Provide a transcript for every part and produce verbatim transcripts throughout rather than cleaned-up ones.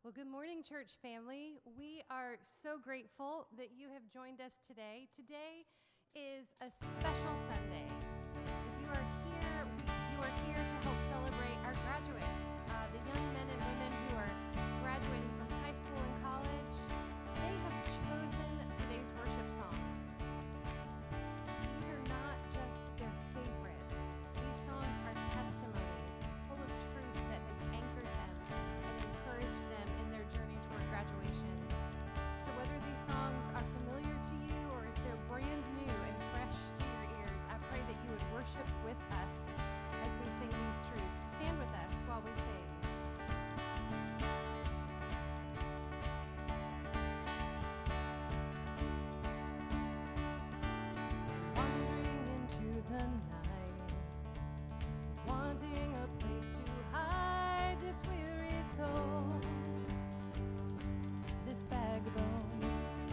Well, good morning, church family. We are so grateful that you have joined us today. Today is a special Sunday. If you are here, we, you are here to help celebrate our graduates, uh, the young men and women who are graduating from high school and college. They have chosen today's worship songs. These are not just their favorites. These songs are testimonies full of truth that has anchored them and encouraged them in their journey toward graduation. So whether these songs are familiar to you or if they're brand new and fresh to your ears, I pray that you would worship with us as we sing these truths. Stand with us while we sing. Wandering into the night, wanting a place to hide this weary soul, this bag of bones.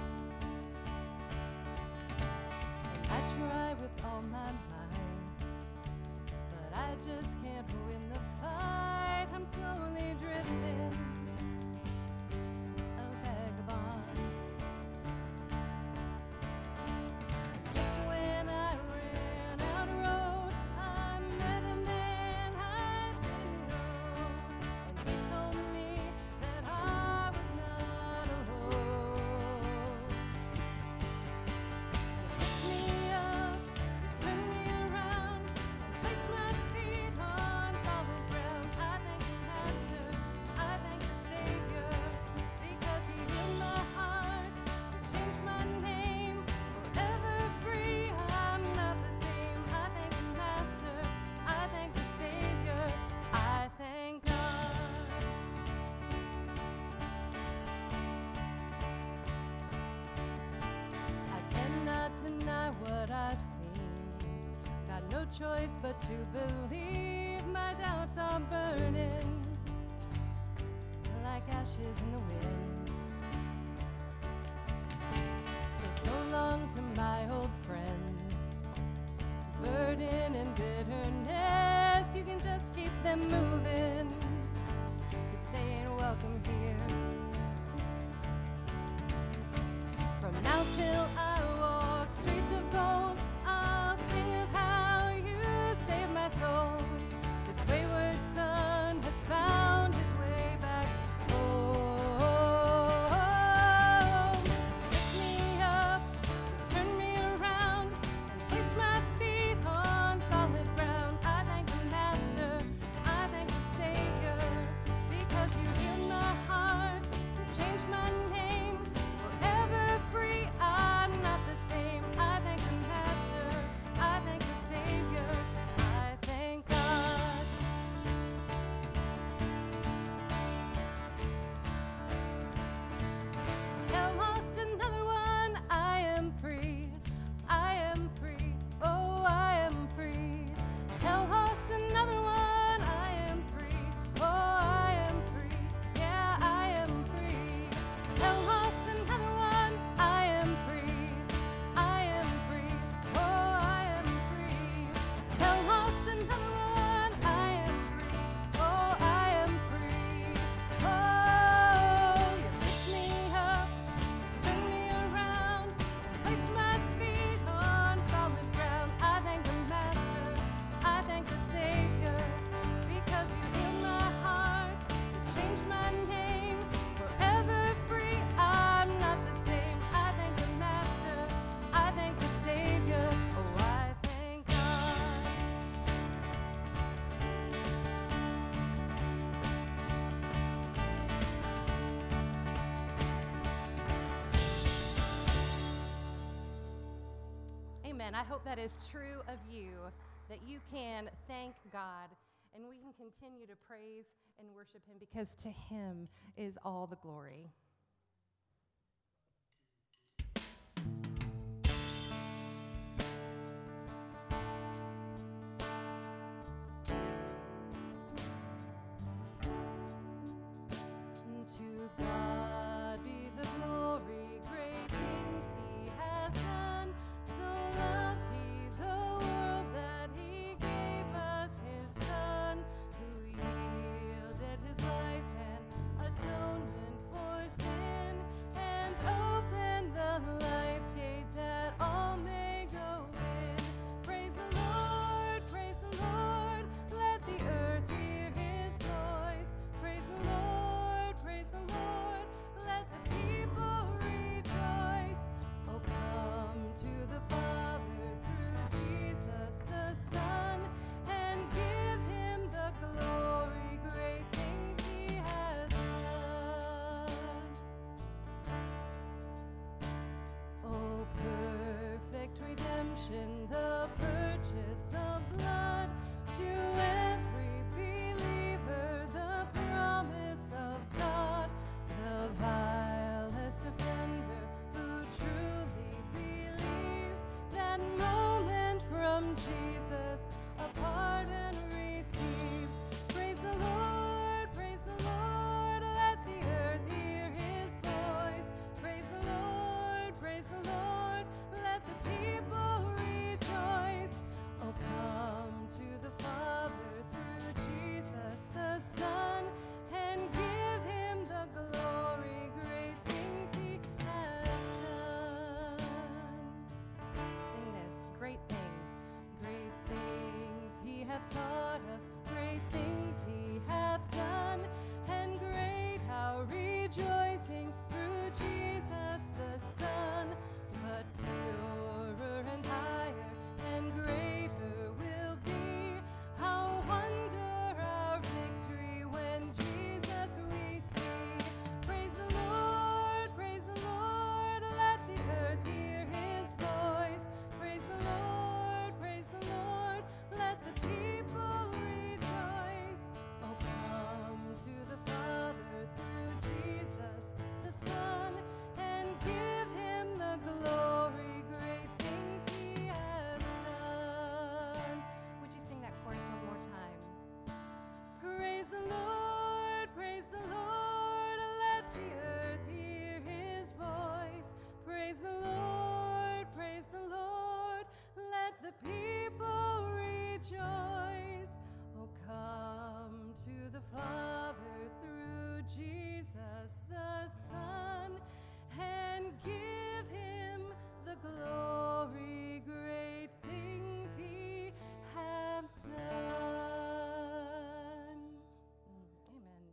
And I try with all my might, but I just can't win the fight. I'm slowly drifting, a vagabond. Just when I ran out of road, I met a man I didn't know, and he told me that I was not alone. He picked me up, turned me around, and placed my feet on solid ground. I thank the Master, I thank the Savior, because He healed my heart, changed my name, forever free. I'm not the same. I thank the Master, I thank the Savior, I thank God. I cannot deny what I've seen. Got no choice but to believe. My doubts are burning like ashes in the wind. So, so long to my old friends. Burden and bitterness, you can just keep them moving, 'cause they ain't welcome here. From now till I walk streets of gold, I'll sing of how you saved my soul. This wayward son has found his way back home. Picked me up, turned me around, and placed my feet on solid ground. I thank the Master, I thank the Savior, because you healed my heart, you changed my name, forever free. I'm not the same. I thank the Master, I thank the Savior, I thank God. Hell lost another one. I am free. I am free. Oh, I am free. Hell lost another one. I am free. Oh, I am free. Yeah, I am free. Hell lost another one. I am free. I am free. Oh, I am free. Hell lost another one. I am free. Oh, I am free. Oh, you picked me up, turned me around, and placed my feet on solid ground. I thank the Master, I thank the Savior, because you healed my heart, you changed my name, forever free. I'm not the same. I thank the Master, I thank the Savior. Oh, I thank God. Amen. I hope that is true of you, that you can thank God and we can continue to praise and worship Him, because to Him is all the glory. To God be the glory, great things He has done. So loved He the world that He gave us His Son, who yielded His life and atonement to every believer the promise of God, the vilest offender who truly believes that moment from Jesus a pardon receives. Praise the Lord, praise the Lord, let the earth hear his voice. Praise the Lord, praise the Lord, let the people rejoice. Oh, come to the Father through Jesus the Son, and give him the glory, great things he has done. Sing this, great things, great things he hath taught us, great things he hath done, and great our rejoicing through Jesus the Son. But purer and higher and greater will be our wonder, our victory when Jesus we see. Praise the Lord, praise the Lord, let the earth hear his voice. Praise the Lord, praise the Lord, let the people rejoice. Oh, come to the Father through Jesus the Son, and give him the glory, great things he has done. Would you sing that chorus one more time? Praise the Lord, praise the Lord, let the earth hear his voice. Praise the Lord, praise the Lord, let the people rejoice. Oh, come to the Father through Jesus the Son, and give him the glory, great things he hath done. Mm, amen.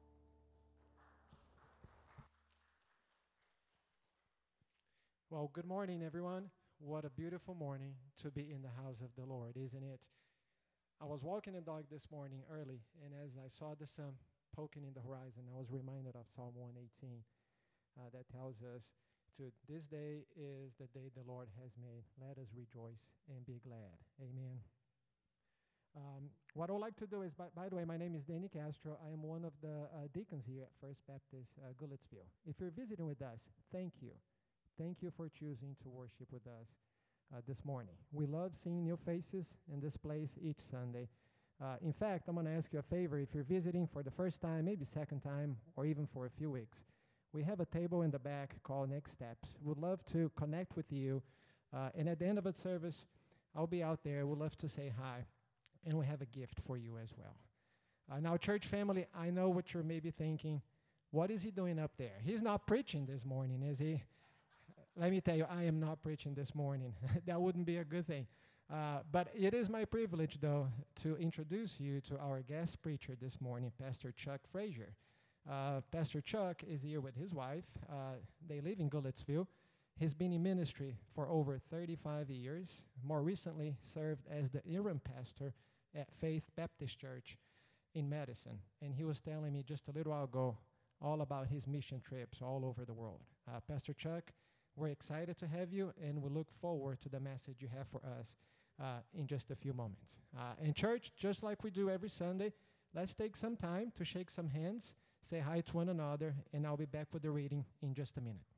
Well, good morning, everyone. What a beautiful morning to be in the house of the Lord, isn't it? I was walking the dog this morning early, and as I saw the sun poking in the horizon, I was reminded of Psalm one eighteen uh, that tells us to this day is the day the Lord has made. Let us rejoice and be glad. Amen. Um, what I would like to do is, by, by the way, my name is Danny Castro. I am one of the uh, deacons here at First Baptist uh, Goodlettsville. If you're visiting with us, thank you. Thank you for choosing to worship with us uh, this morning. We love seeing new faces in this place each Sunday. Uh, in fact, I'm going to ask you a favor. If you're visiting for the first time, maybe second time, or even for a few weeks, we have a table in the back called Next Steps. We'd love to connect with you. Uh, and at the end of the service, I'll be out there. We'd love to say hi. And we have a gift for you as well. Uh, now, church family, I know what you're maybe thinking. What is he doing up there? He's not preaching this morning, is he? Let me tell you, I am not preaching this morning. That wouldn't be a good thing. Uh, but it is my privilege, though, to introduce you to our guest preacher this morning, Pastor Chuck Frazier. Uh, Pastor Chuck is here with his wife. Uh, they live in Goodlettsville. He's been in ministry for over thirty-five years. More recently, served as the interim pastor at Faith Baptist Church in Madison. And he was telling me just a little while ago all about his mission trips all over the world. Uh, Pastor Chuck, we're excited to have you, and we look forward to the message you have for us uh, in just a few moments. Uh, in church, just like we do every Sunday, let's take some time to shake some hands, say hi to one another, and I'll be back with the reading in just a minute.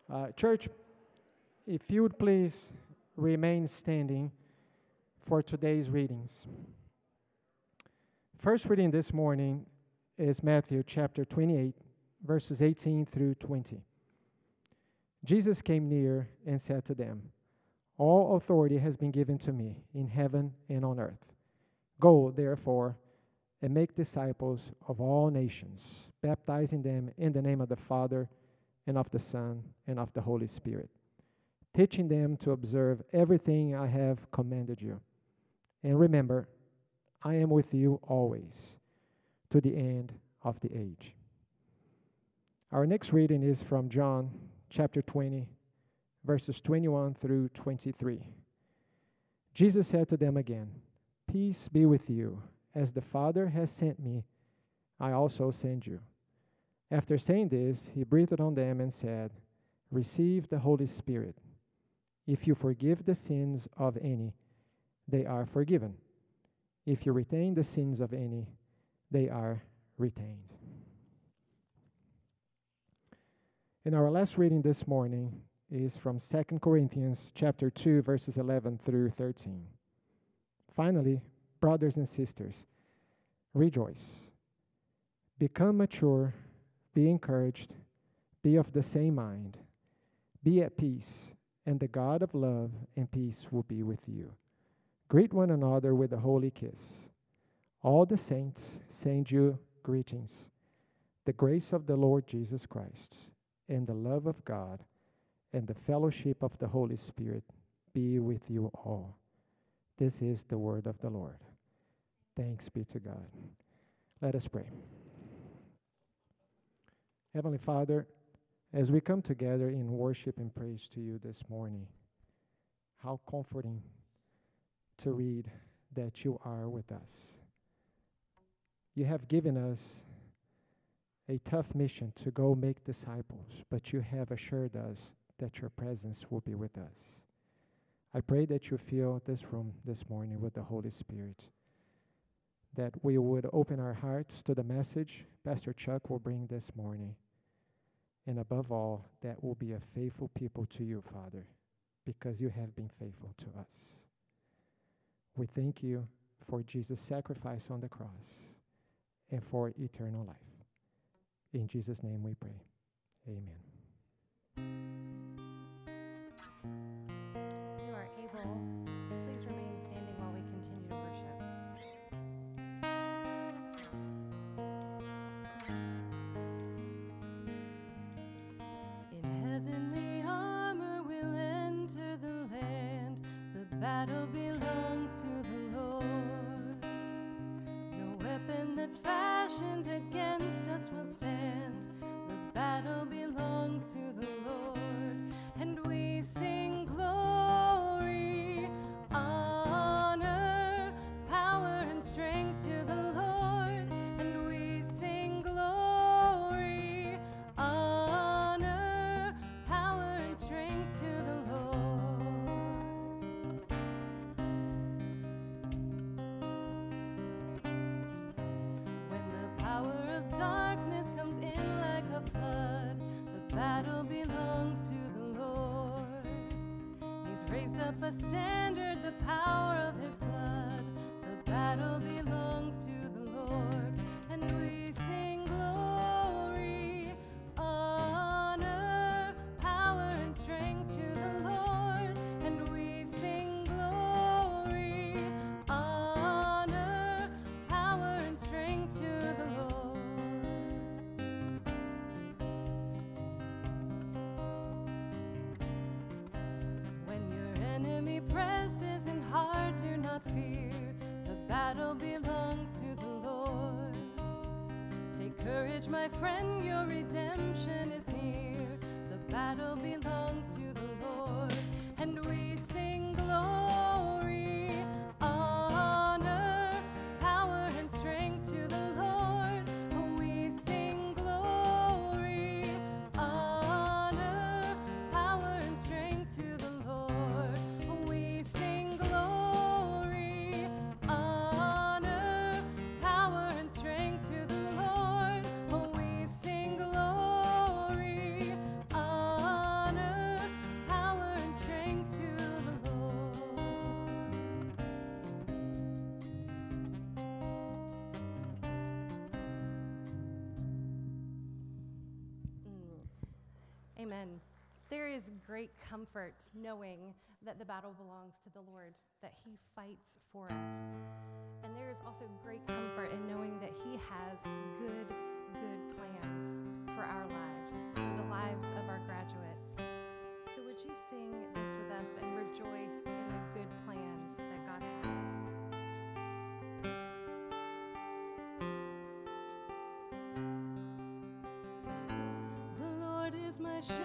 Uh, church, if you would please remain standing for today's readings. First reading this morning is Matthew chapter twenty-eight, verses eighteen through twenty. Jesus came near and said to them, "All authority has been given to me in heaven and on earth. Go, therefore, and make disciples of all nations, baptizing them in the name of the Father, and of the Son, and of the Holy Spirit, teaching them to observe everything I have commanded you. And remember, I am with you always, to the end of the age." Our next reading is from John chapter twenty, verses twenty-one through twenty-three. Jesus said to them again, "Peace be with you. As the Father has sent me, I also send you." After saying this, he breathed on them and said, "Receive the Holy Spirit. If you forgive the sins of any, they are forgiven. If you retain the sins of any, they are retained." And our last reading this morning is from Second Corinthians chapter two, verses eleven through thirteen. Finally, brothers and sisters, rejoice. Become mature, be encouraged, be of the same mind, be at peace, and the God of love and peace will be with you. Greet one another with a holy kiss. All the saints send you greetings. The grace of the Lord Jesus Christ, and the love of God, and the fellowship of the Holy Spirit be with you all. This is the word of the Lord. Thanks be to God. Let us pray. Heavenly Father, as we come together in worship and praise to you this morning, how comforting to read that you are with us. You have given us a tough mission to go make disciples, but you have assured us that your presence will be with us. I pray that you fill this room this morning with the Holy Spirit, that we would open our hearts to the message Pastor Chuck will bring this morning, and above all, that we'll be a faithful people to you, Father, because you have been faithful to us. We thank you for Jesus' sacrifice on the cross and for eternal life. In Jesus' name we pray. Amen. If you are able, please remain standing while we continue to worship. In heavenly armor we'll enter the land. The battle belongs to the Lord. No weapon that's fashioned against us will stand. The battle belongs to the Lord. And we sing glory, honor, power, and strength to the Lord. And we sing glory, honor, power, and strength to the Lord. When the power of darkness comes in like a flood, the battle belongs to the Lord. He's raised up a standard, the power of his blood. The battle belongs to the Lord. And we sing glory, honor, power, and strength to the Lord. And we sing glory, honor, power, and strength to the Lord. When your enemy presses in hard, do not fear. The battle belongs to the Lord. Take courage, my friend, your redemption is near. The battle belongs to the Lord. And we sing glory, honor, power, and strength to the Lord. We sing glory, honor, power, and strength to the Lord. We sing glory, honor, power, and strength to the Lord. We sing glory, honor, Amen. There is great comfort knowing that the battle belongs to the Lord, that he fights for us. And there is also great comfort in knowing that he has good, good plans for our lives, for the lives of our graduates. So would you sing this with us and rejoice in the good plans that God has? The Lord is my shepherd,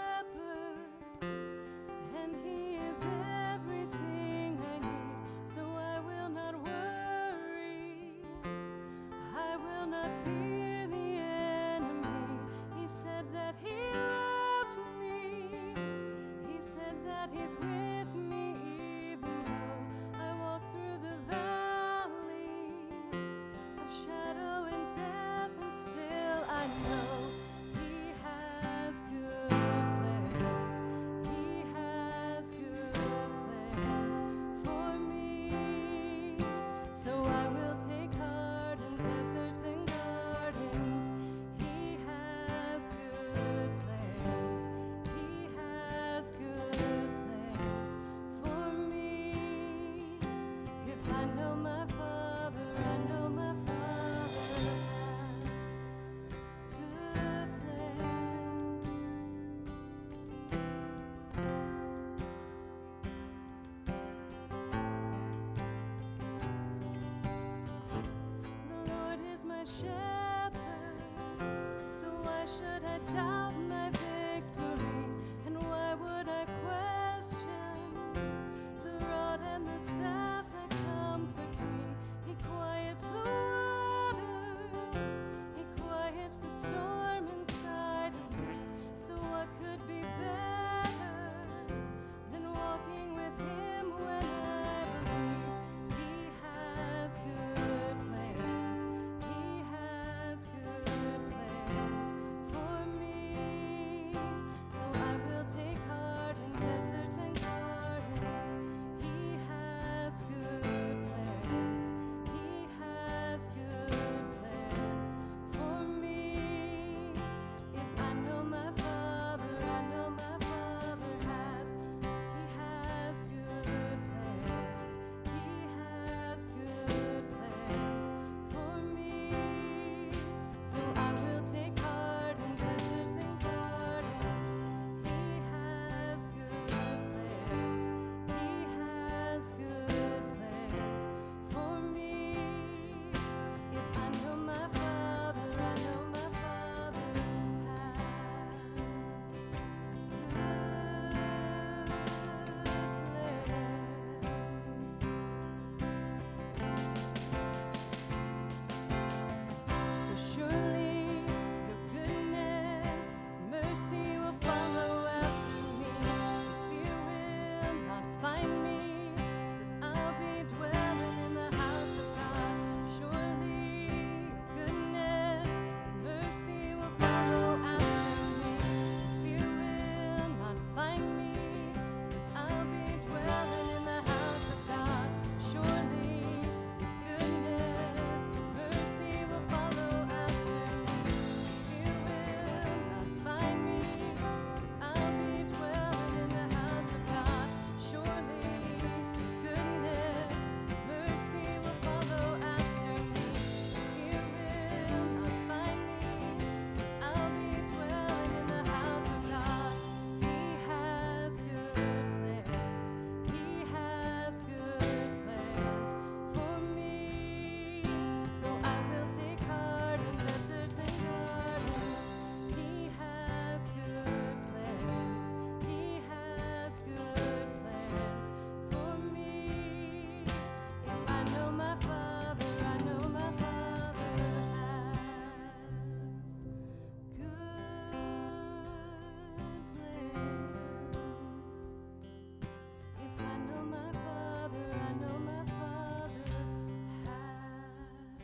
and he is everything I need, so I will not worry, I will not fear the enemy. He said that he loves me, he said that he's with me even though I walk through the valley of shadow and death, and still I know he has good plans. He has good plans for me. So I will take heart in deserts and gardens. He has good plans. He has good plans for me. If I know my Father, I know my Father has good plans. The Lord is my shepherd, so why should I doubt my victory? And why would I question the rod and the staff that comforts me? He quiets the waters, he quiets the storm inside of me. So what could be better than walking with him when I believe he has good plans? He has good plans for me. So I will take heart in deserts and gardens. He has good plans. He has good plans for me. If I know my Father, I know my Father has. He has good plans. He has good plans for me. So I will take heart in deserts and gardens. He has good plans. He has good plans for me. If I know my Father, I know my Father has good plans. So surely your goodness, mercy will follow after me. Fear will not find me, 'cause I'll be dwelling in the house of God. Surely your goodness and mercy will follow after me. Fear will not find me, 'cause I'll be dwelling in the house of God. Surely your goodness and mercy will follow after me. Fear will not find me, 'cause I'll be dwelling in the house of God. Surely goodness and mercy will follow after me. Fear will not find me, 'cause I'll be dwelling in the house of God. He has good plans. He has good plans for me. So I will take heart in deserts and gardens. He has good plans. He has good plans for me. If I know my Father, I know my Father has good plans. If I know my Father, I know my Father has.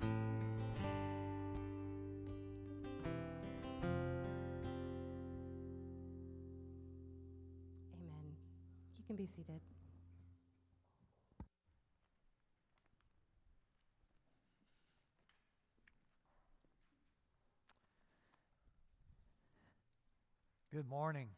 Amen. You can be seated. Good morning.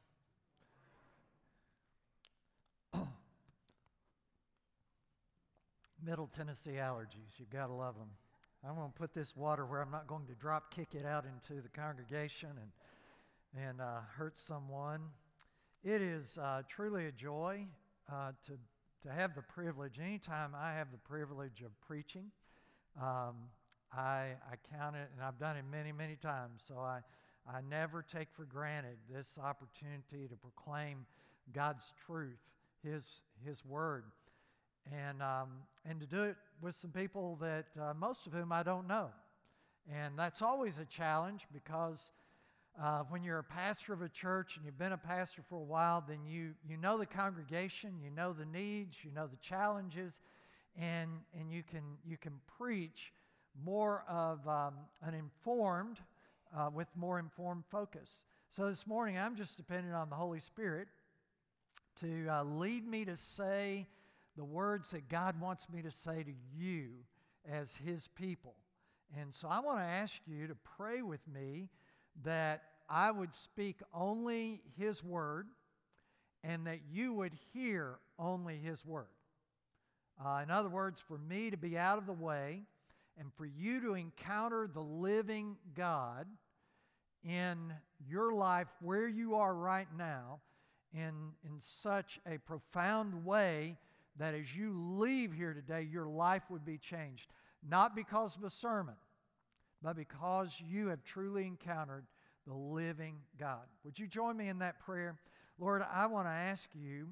Middle Tennessee allergies, you gotta love them. I'm going to put this water where I'm not going to drop kick it out into the congregation and, and uh, hurt someone. It is uh, truly a joy uh, to, to have the privilege. Anytime I have the privilege of preaching, um, I, I count it, and I've done it many, many times, so I, I never take for granted this opportunity to proclaim God's truth, His, His Word. And um, and to do it with some people that uh, most of whom I don't know. And that's always a challenge because uh, when you're a pastor of a church and you've been a pastor for a while, then you, you know the congregation, you know the needs, you know the challenges, and, and you can you can preach more of um, an informed, uh, with more informed focus. So this morning I'm just depending on the Holy Spirit to uh, lead me to say the words that God wants me to say to you as His people. And so I want to ask you to pray with me that I would speak only His Word and that you would hear only His Word. Uh, in other words, for me to be out of the way and for you to encounter the living God in your life where you are right now in, in such a profound way that as you leave here today, your life would be changed. Not because of a sermon, but because you have truly encountered the living God. Would you join me in that prayer? Lord, I want to ask you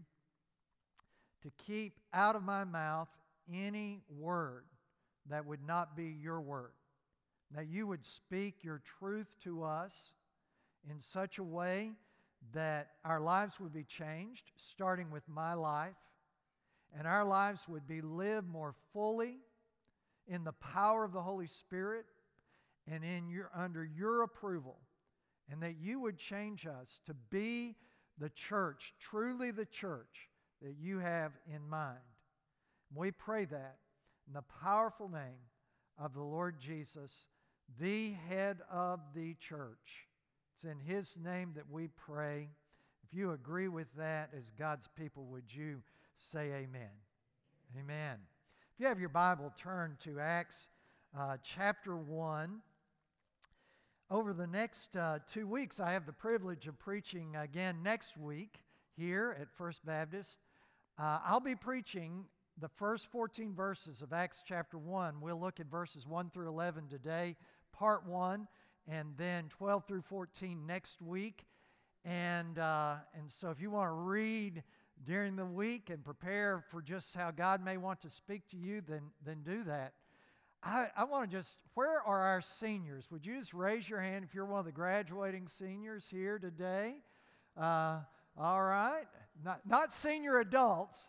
to keep out of my mouth any word that would not be your word. That you would speak your truth to us in such a way that our lives would be changed, starting with my life, and our lives would be lived more fully in the power of the Holy Spirit and in your, under your approval, and that you would change us to be the church, truly the church that you have in mind. We pray that in the powerful name of the Lord Jesus, the head of the church. It's in His name that we pray. If you agree with that as God's people, would you say amen? Amen. If you have your Bible, turn to Acts uh, chapter one. Over the next uh, two weeks, I have the privilege of preaching again next week here at First Baptist. Uh, I'll be preaching the first fourteen verses of Acts chapter one. We'll look at verses one through eleven today, part one, and then twelve through fourteen next week. And, uh, and so if you want to read during the week and prepare for just how God may want to speak to you, then, then do that. I, I want to just, where are our seniors? Would you just raise your hand if you're one of the graduating seniors here today? Uh, all right. Not, not senior adults.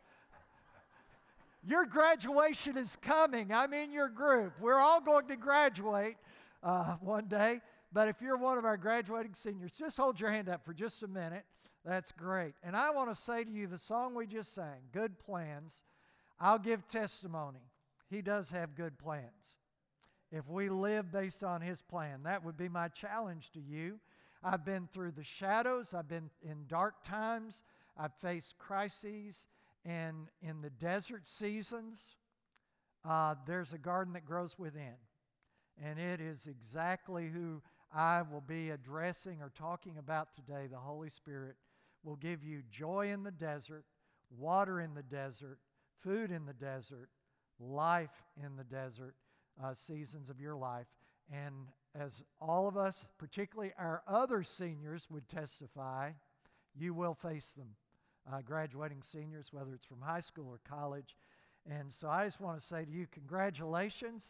Your graduation is coming. I'm in your group. We're all going to graduate uh, one day. But if you're one of our graduating seniors, just hold your hand up for just a minute. That's great. And I want to say to you, the song we just sang, Good Plans, I'll give testimony. He does have good plans. If we live based on His plan, that would be my challenge to you. I've been through the shadows. I've been in dark times. I've faced crises. And in the desert seasons, uh, there's a garden that grows within. And it is exactly who I will be addressing or talking about today. The Holy Spirit will give you joy in the desert, water in the desert, food in the desert, life in the desert, uh, seasons of your life. And as all of us, particularly our other seniors, would testify, you will face them. Uh, graduating seniors, whether it's from high school or college. And so I just want to say to you, congratulations.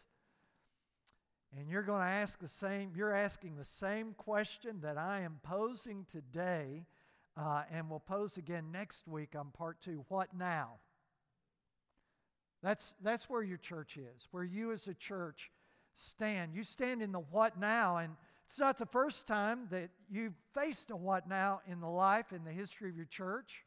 And you're going to ask the same, you're asking the same question that I am posing today, uh, and will pose again next week on part two. What now? That's, that's where your church is, where you as a church stand. You stand in the what now, and it's not the first time that you've faced a what now in the life, in the history of your church.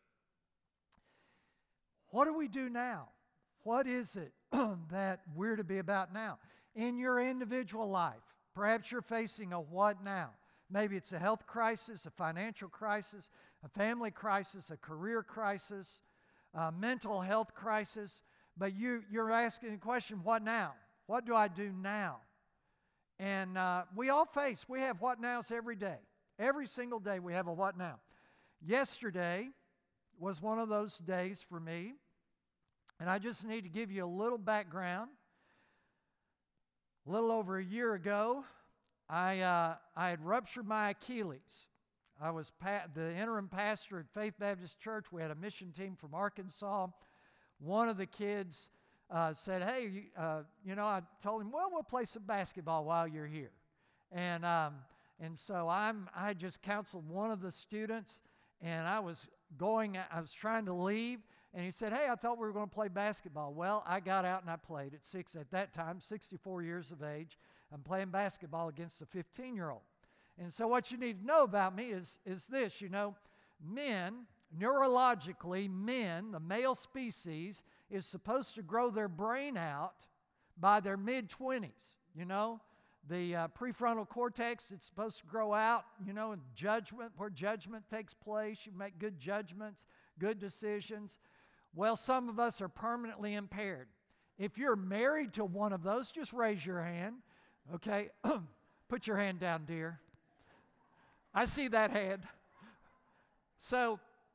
What do we do now? What is it that we're to be about now? In your individual life, perhaps you're facing a what now. Maybe it's a health crisis, a financial crisis, a family crisis, a career crisis, a mental health crisis. But you, you're asking the question, what now? What do I do now? And uh, we all face, we have what nows every day. Every single day we have a what now. Yesterday was one of those days for me. And I just need to give you a little background. A little over a year ago, I, uh, I had ruptured my Achilles. I was pa- the interim pastor at Faith Baptist Church. We had a mission team from Arkansas. One of the kids uh, said, hey, you, uh, you know, I told him, well, we'll play some basketball while you're here. And um, and so I'm, I just counseled one of the students, and I was going, I was trying to leave, and he said, hey, I thought we were going to play basketball. Well, I got out and I played at six, at that time, sixty-four years of age. I'm playing basketball against a fifteen-year-old. And so what you need to know about me is, is this, you know, men, neurologically, men, the male species, is supposed to grow their brain out by their mid-twenties, you know. The uh, prefrontal cortex, it's supposed to grow out, you know, in judgment, where judgment takes place. You make good judgments, good decisions. Well, some of us are permanently impaired. If you're married to one of those, just raise your hand, okay? Put your hand down, dear. I see that hand. So,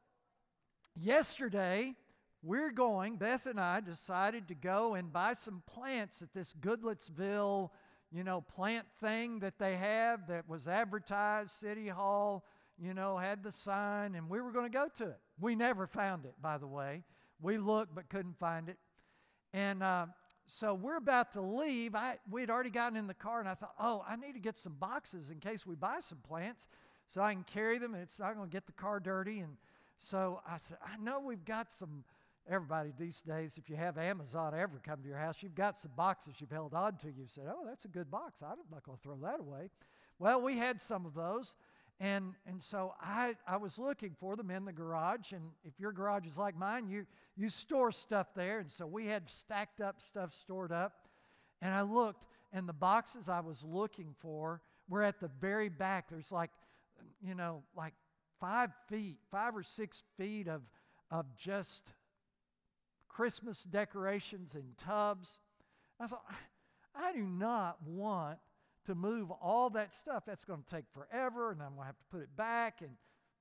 yesterday, we're going, Beth and I decided to go and buy some plants at this Goodlettsville, you know, plant thing that they have that was advertised, City Hall, you know, had the sign, and we were going to go to it. We never found it, by the way. We looked but couldn't find it. And uh, so we're about to leave. I, we'd already gotten in the car, and I thought, oh, I need to get some boxes in case we buy some plants so I can carry them, and it's not going to get the car dirty. And so I said, I know we've got some. Everybody these days, if you have Amazon ever come to your house, you've got some boxes you've held on to. You've said, oh, that's a good box. I'm not going to throw that away. Well, we had some of those, and and so I, I was looking for them in the garage, and if your garage is like mine, you, you store stuff there, and so we had stacked up stuff stored up, and I looked, and the boxes I was looking for were at the very back. There's like, you know, like five feet, five or six feet of of just Christmas decorations in tubs. I thought, I do not want to move all that stuff. That's going to take forever, and I'm going to have to put it back. And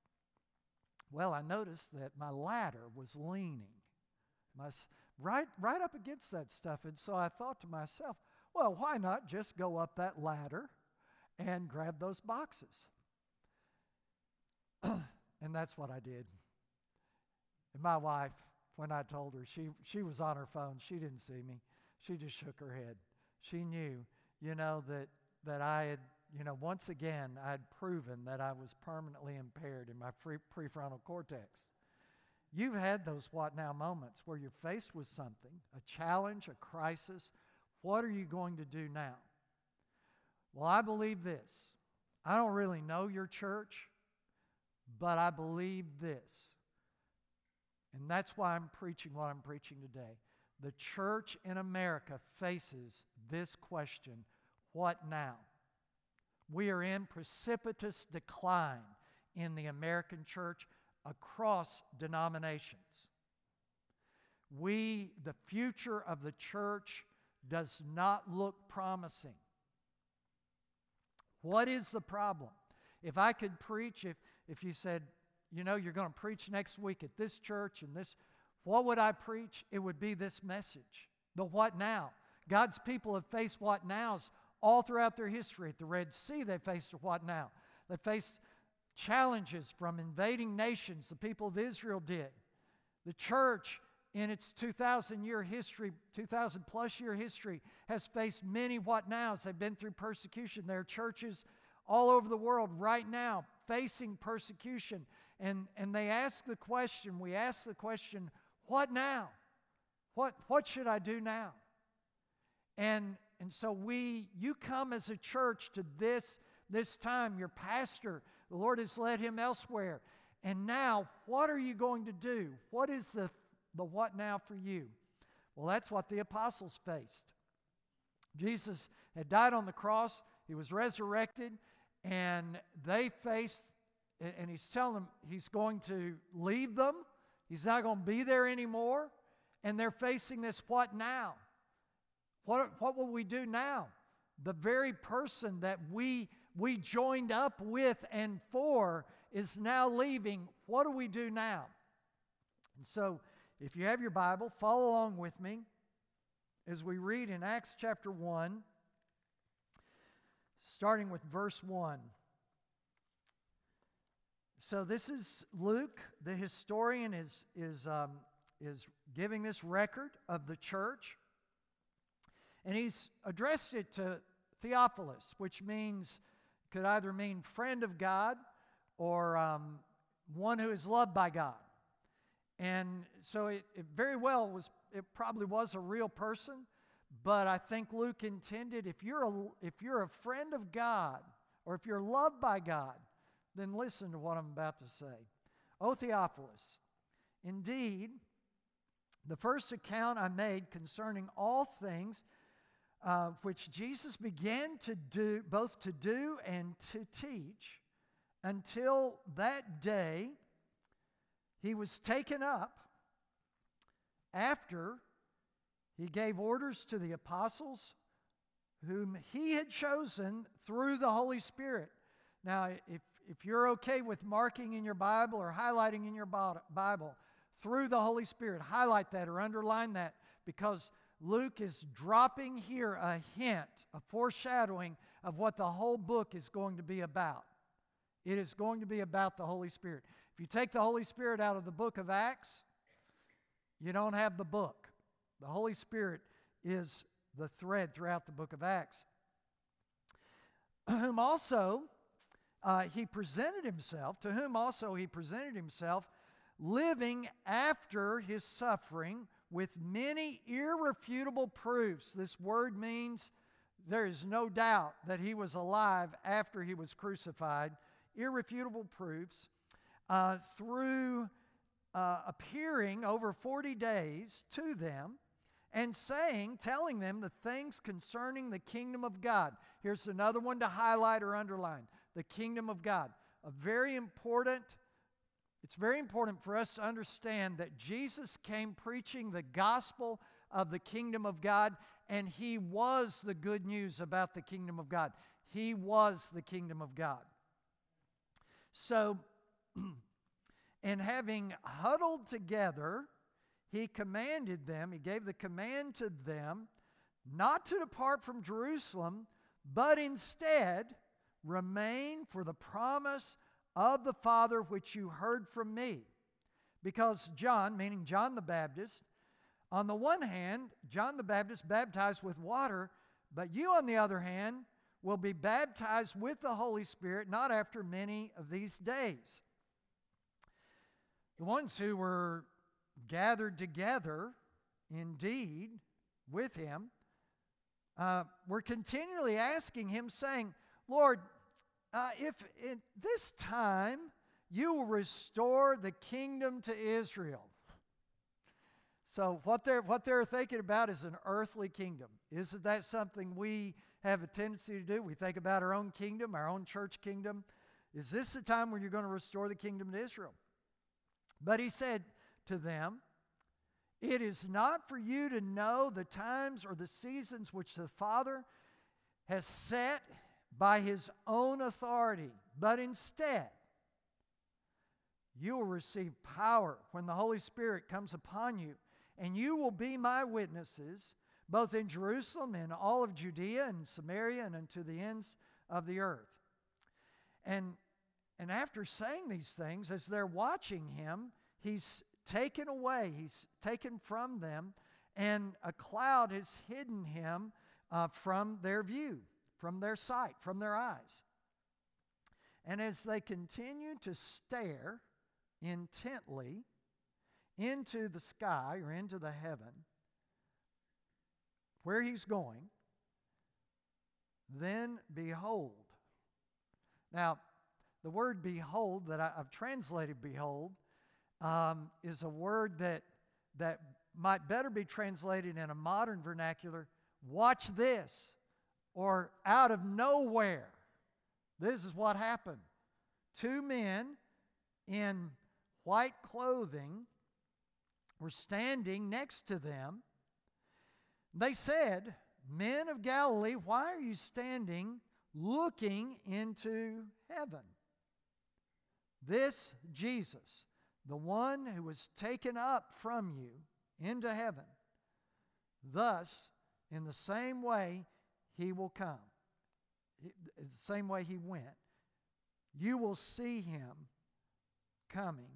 well, I noticed that my ladder was leaning my, right, right up against that stuff. And so I thought to myself, well, why not just go up that ladder and grab those boxes? And that's what I did. And my wife, when I told her, she, she was on her phone. She didn't see me. She just shook her head. She knew, you know, that, that I had, you know, once again, I had proven that I was permanently impaired in my free, prefrontal cortex. You've had those what now moments where you're faced with something, a challenge, a crisis. What are you going to do now? Well, I believe this. I don't really know your church, but I believe this. And that's why I'm preaching what I'm preaching today. The church in America faces this question, what now? We are in precipitous decline in the American church across denominations. We, the future of the church does not look promising. What is the problem? If I could preach, if, if you said, you know, you're going to preach next week at this church and this, what would I preach? It would be this message, the what now. God's people have faced what nows all throughout their history. At the Red Sea, they faced a what now. They faced challenges from invading nations. The people of Israel did. The church, in its two thousand year history, two thousand plus year history, has faced many what nows. They've been through persecution. There are churches all over the world right now facing persecution. And, and they ask the question, we ask the question, what now? What, what should I do now? And, and so we, you come as a church to this, this time, your pastor, the Lord has led him elsewhere. And now, what are you going to do? What is the, the what now for you? Well, that's what the apostles faced. Jesus had died on the cross. He was resurrected. and they face, and he's telling them he's going to leave them. He's not going to be there anymore. And they're facing this, what now? What, what will we do now? The very person that we, we joined up with and for is now leaving. What do we do now? And so, if you have your Bible, follow along with me as we read in Acts chapter one, starting with verse one. So this is Luke, the historian, is, is, um, is giving this record of the church. And he's addressed it to Theophilus, which means, could either mean friend of God or um, one who is loved by God. And so it, it very well was, it probably was a real person, but I think Luke intended, if you're a, if you're a friend of God, or if you're loved by God, then listen to what I'm about to say. O Theophilus, indeed, the first account I made concerning all things uh, which Jesus began to do, both to do and to teach, until that day he was taken up, after he gave orders to the apostles whom he had chosen through the Holy Spirit. Now, if, if you're okay with marking in your Bible or highlighting in your Bible, through the Holy Spirit, highlight that or underline that, because Luke is dropping here a hint, a foreshadowing of what the whole book is going to be about. It is going to be about the Holy Spirit. If you take the Holy Spirit out of the book of Acts, you don't have the book. The Holy Spirit is the thread throughout the book of Acts. Whom also uh, he presented himself, to whom also he presented himself, living after his suffering with many irrefutable proofs. This word means there is no doubt that he was alive after he was crucified. Irrefutable proofs. Uh, through uh, appearing over forty days to them and saying, telling them the things concerning the kingdom of God. Here's another one to highlight or underline. The kingdom of God. A very important, it's very important for us to understand that Jesus came preaching the gospel of the kingdom of God, and he was the good news about the kingdom of God. He was the kingdom of God. So, and having huddled together, he commanded them, he gave the command to them, not to depart from Jerusalem, but instead remain for the promise of the Father which you heard from me. Because John, meaning John the Baptist, on the one hand, John the Baptist baptized with water, but you on the other hand will be baptized with the Holy Spirit not after many of these days. The ones who were gathered together, indeed, with him, uh, were continually asking him, saying, Lord, uh, if at this time you will restore the kingdom to Israel. So what they're, what they're thinking about is an earthly kingdom. Isn't that something we have a tendency to do? We think about our own kingdom, our own church kingdom. Is this the time when you're going to restore the kingdom to Israel? But he said to them, it is not for you to know the times or the seasons which the Father has set by his own authority, but instead you will receive power when the Holy Spirit comes upon you, and you will be my witnesses both in Jerusalem and all of Judea and Samaria and unto the ends of the earth. And, and after saying these things, as they're watching him, he's taken away, he's taken from them, and a cloud has hidden him uh, from their view, from their sight, from their eyes. And as they continue to stare intently into the sky or into the heaven, where he's going, then behold. Now, the word behold that I, I've translated behold um, is a word that, that might better be translated in a modern vernacular, watch this, or out of nowhere. This is what happened. Two men in white clothing were standing next to them. They said, "Men of Galilee, why are you standing looking into heaven? This Jesus, the one who was taken up from you into heaven, thus, in the same way he will come." The same way he went. You will see him coming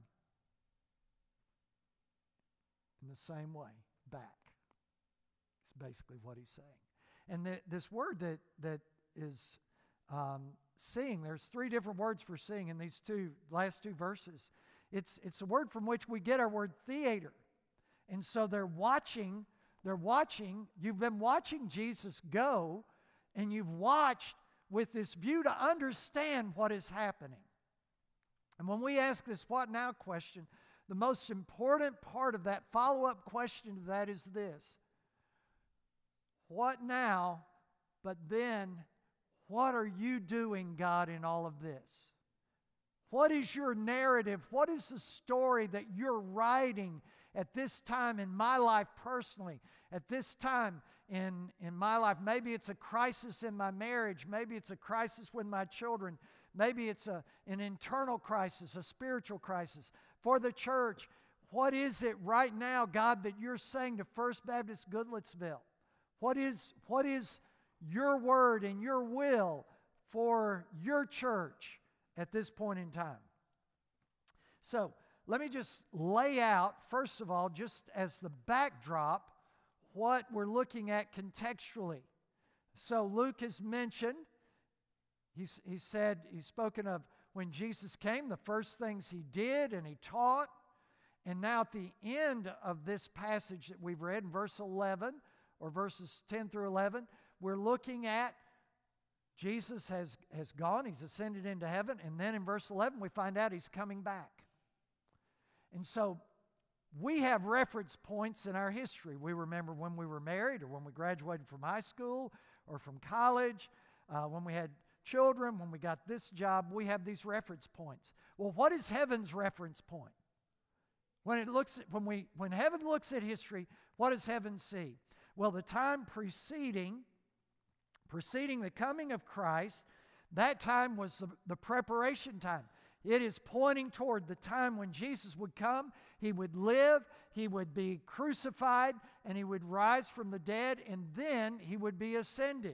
in the same way back. It's basically what he's saying. And the, this word that, that is um, seeing, there's three different words for seeing in these two last two verses. It's, it's a word from which we get our word theater. And so they're watching, they're watching, you've been watching Jesus go, and you've watched with this view to understand what is happening. And when we ask this what now question, the most important part of that follow-up question to that is this: what now, but then what are you doing, God, in all of this? What is your narrative? What is the story that you're writing at this time in my life personally? At this time in, in my life, maybe it's a crisis in my marriage. Maybe it's a crisis with my children. Maybe it's a, an internal crisis, a spiritual crisis. For the church, what is it right now, God, that you're saying to First Baptist Goodlettsville? What is, what is your word and your will for your church at this point in time? So let me just lay out, first of all, just as the backdrop, what we're looking at contextually. So Luke has mentioned, he's, he said, he's spoken of when Jesus came, the first things he did and he taught. And now at the end of this passage that we've read in verse eleven, or verses ten through eleven, we're looking at Jesus has, has gone, he's ascended into heaven, and then in verse eleven we find out he's coming back. And so we have reference points in our history. We remember when we were married, or when we graduated from high school, or from college, uh, when we had children, when we got this job. We have these reference points. Well, what is heaven's reference point? When it looks at, when we when heaven looks at history, what does heaven see? Well, the time preceding, preceding the coming of Christ, that time was the, the preparation time. It is pointing toward the time when Jesus would come, he would live, he would be crucified, and he would rise from the dead, and then he would be ascended.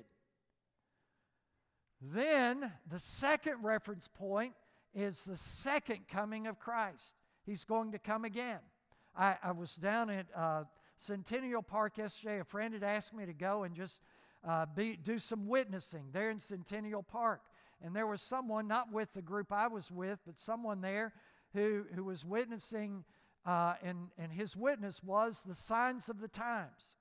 Then, the second reference point is the second coming of Christ. He's going to come again. I, I was down at uh, Centennial Park yesterday. A friend had asked me to go and just uh, be, do some witnessing there in Centennial Park. And there was someone, not with the group I was with, but someone there who, who was witnessing, uh, and, and his witness was the signs of the times.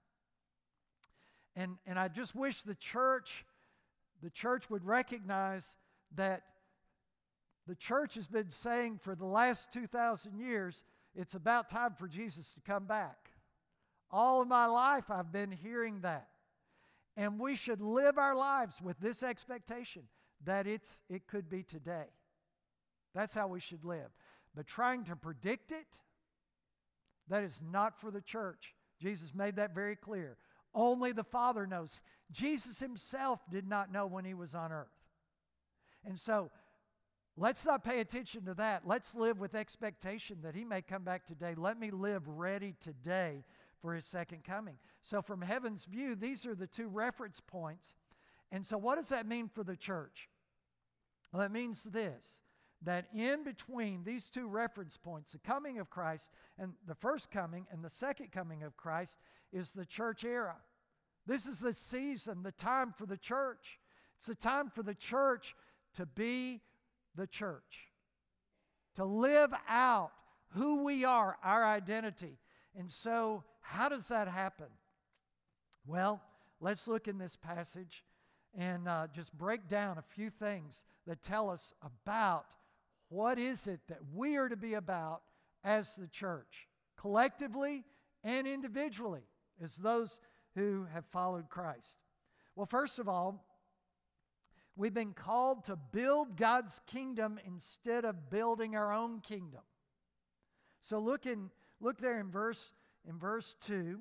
And, and I just wish the church, the church would recognize that the church has been saying for the last two thousand years, it's about time for Jesus to come back. All of my life I've been hearing that. And we should live our lives with this expectation that it's it could be today. That's how we should live. But trying to predict it, that is not for the church. Jesus made that very clear. Only the Father knows. Jesus himself did not know when he was on earth. And so, let's not pay attention to that. Let's live with expectation that he may come back today. Let me live ready today for his second coming. So from heaven's view, these are the two reference points. And so what does that mean for the church? Well, it means this, that in between these two reference points, the coming of Christ and the first coming and the second coming of Christ, is the church era. This is the season, the time for the church. It's the time for the church to be the church, to live out who we are, our identity. And so, how does that happen? Well, let's look in this passage and uh, just break down a few things that tell us about what is it that we are to be about as the church, collectively and individually, as those who have followed Christ. Well, first of all, We've been called to build God's kingdom instead of building our own kingdom. So look in look there in verse in verse two.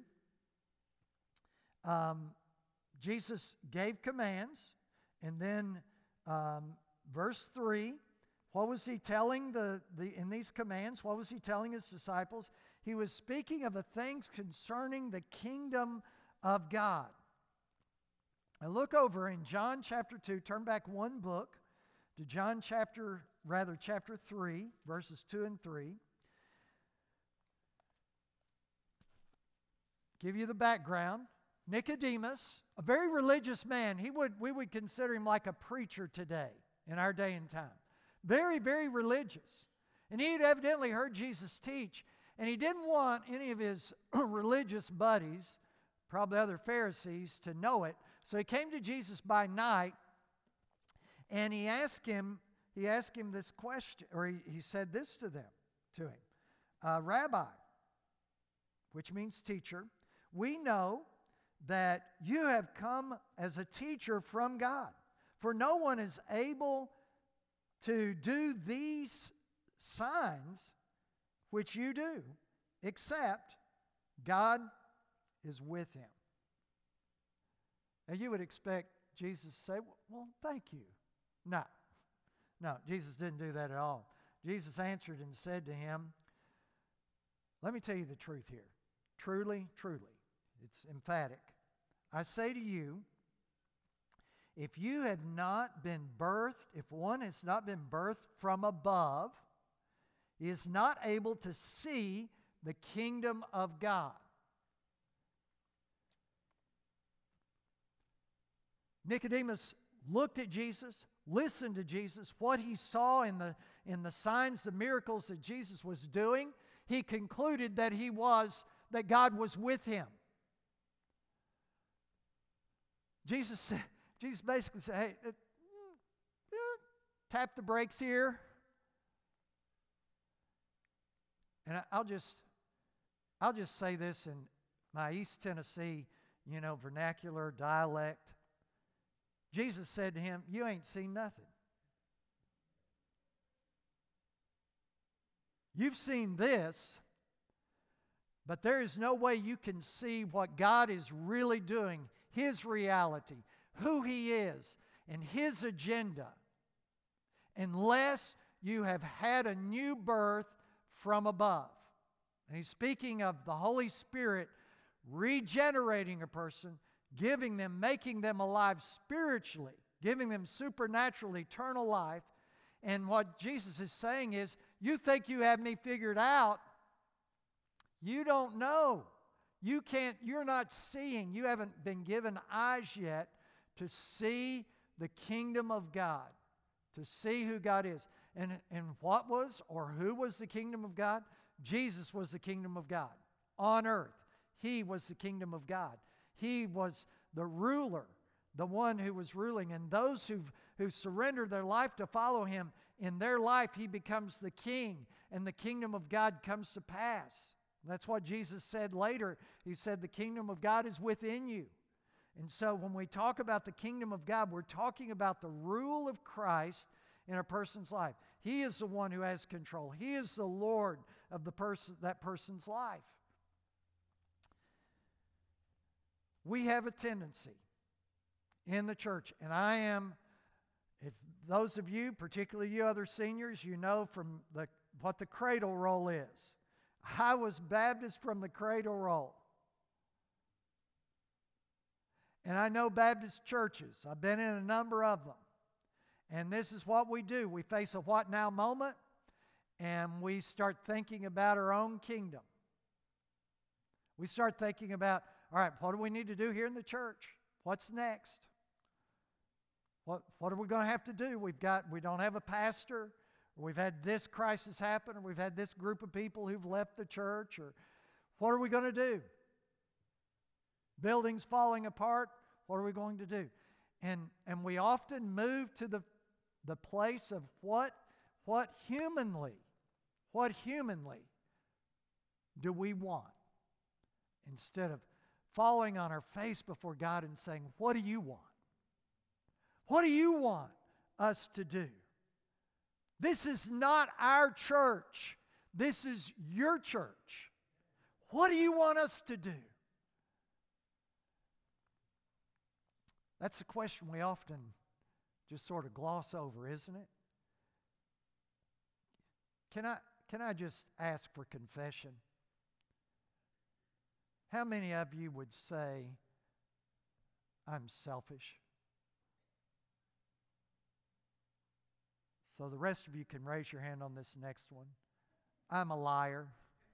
Um, Jesus gave commands, and then um, verse three. What was he telling the, the in these commands? What was he telling his disciples? He was speaking of the things concerning the kingdom of God. And look over in John chapter two, turn back one book to John chapter, rather chapter three, verses two and three. Give you the background. Nicodemus, a very religious man, he would, we would consider him like a preacher today in our day and time. Very, very religious. And he had evidently heard Jesus teach, and he didn't want any of his religious buddies, probably other Pharisees, to know it. So he came to Jesus by night, and he asked him, he asked him this question, or he, he said this to them, to him. Uh, Rabbi, which means teacher, we know that you have come as a teacher from God. For no one is able to do these signs which you do, except God is with him. Now you would expect Jesus to say, well, thank you. No. No, Jesus didn't do that at all. Jesus answered and said to him, let me tell you the truth here. Truly, truly. It's emphatic. I say to you, if you have not been birthed, if one has not been birthed from above, he is not able to see the kingdom of God. Nicodemus looked at Jesus, listened to Jesus, what he saw in the, in the signs, the miracles that Jesus was doing. He concluded that he was, that God was with him. Jesus said, Jesus basically said, hey, uh, uh, tap the brakes here. And I, I'll just, I'll just say this in my East Tennessee, you know, vernacular dialect. Jesus said to him, you ain't seen nothing. You've seen this, but there is no way you can see what God is really doing, His reality, who He is, and His agenda, unless you have had a new birth from above. And He's speaking of the Holy Spirit regenerating a person, giving them, making them alive spiritually, giving them supernatural, eternal life. And what Jesus is saying is, you think you have me figured out. You don't know. You can't, you're not seeing. You haven't been given eyes yet to see the kingdom of God, to see who God is. And, and what was or who was the kingdom of God? Jesus was the kingdom of God on earth. He was the kingdom of God. He was the ruler, the one who was ruling. And those who've, who surrendered their life to follow Him, in their life He becomes the king, and the kingdom of God comes to pass. That's what Jesus said later. He said, the kingdom of God is within you. And so when we talk about the kingdom of God, we're talking about the rule of Christ in a person's life. He is the one who has control. He is the Lord of the person, that person's life. We have a tendency in the church, and I am, if those of you, particularly you other seniors, you know from the, what the cradle roll is. I was Baptist from the cradle roll. And I know Baptist churches. I've been in a number of them. And this is what we do. We face a what now moment, and we start thinking about our own kingdom. We start thinking about, all right, what do we need to do here in the church? What's next? What, what are we going to have to do? We've got, we don't have a pastor. Or we've had this crisis happen, or we've had this group of people who've left the church, or what are we going to do? Buildings falling apart, what are we going to do? And, and we often move to the, the place of what, what humanly, what humanly do we want? Instead of falling on our face before God and saying, what do you want? What do you want us to do? This is not our church. This is your church. What do you want us to do? That's the question we often just sort of gloss over, isn't it? Can I, can I just ask for confession? How many of you would say, I'm selfish? So the rest of you can raise your hand on this next one. I'm a liar.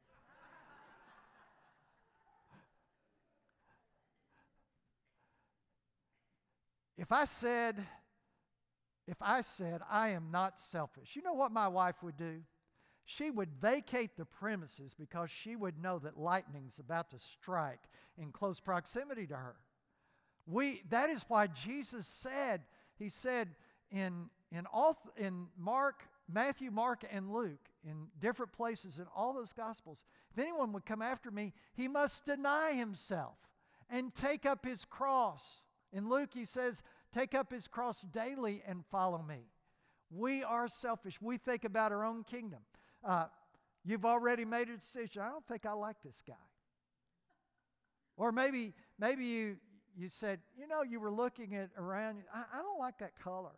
If I said, if I said I am not selfish, you know what my wife would do? She would vacate the premises because she would know that lightning's about to strike in close proximity to her. We, that is why Jesus said, He said in, in, all, in Mark, Matthew, Mark, and Luke, in different places in all those Gospels, if anyone would come after me, he must deny himself and take up his cross. In Luke, he says, take up his cross daily and follow me. We are selfish. We think about our own kingdom. Uh, you've already made a decision. I don't think I like this guy. Or maybe, maybe you, you said, you know, you were looking at around, I, I don't like that color.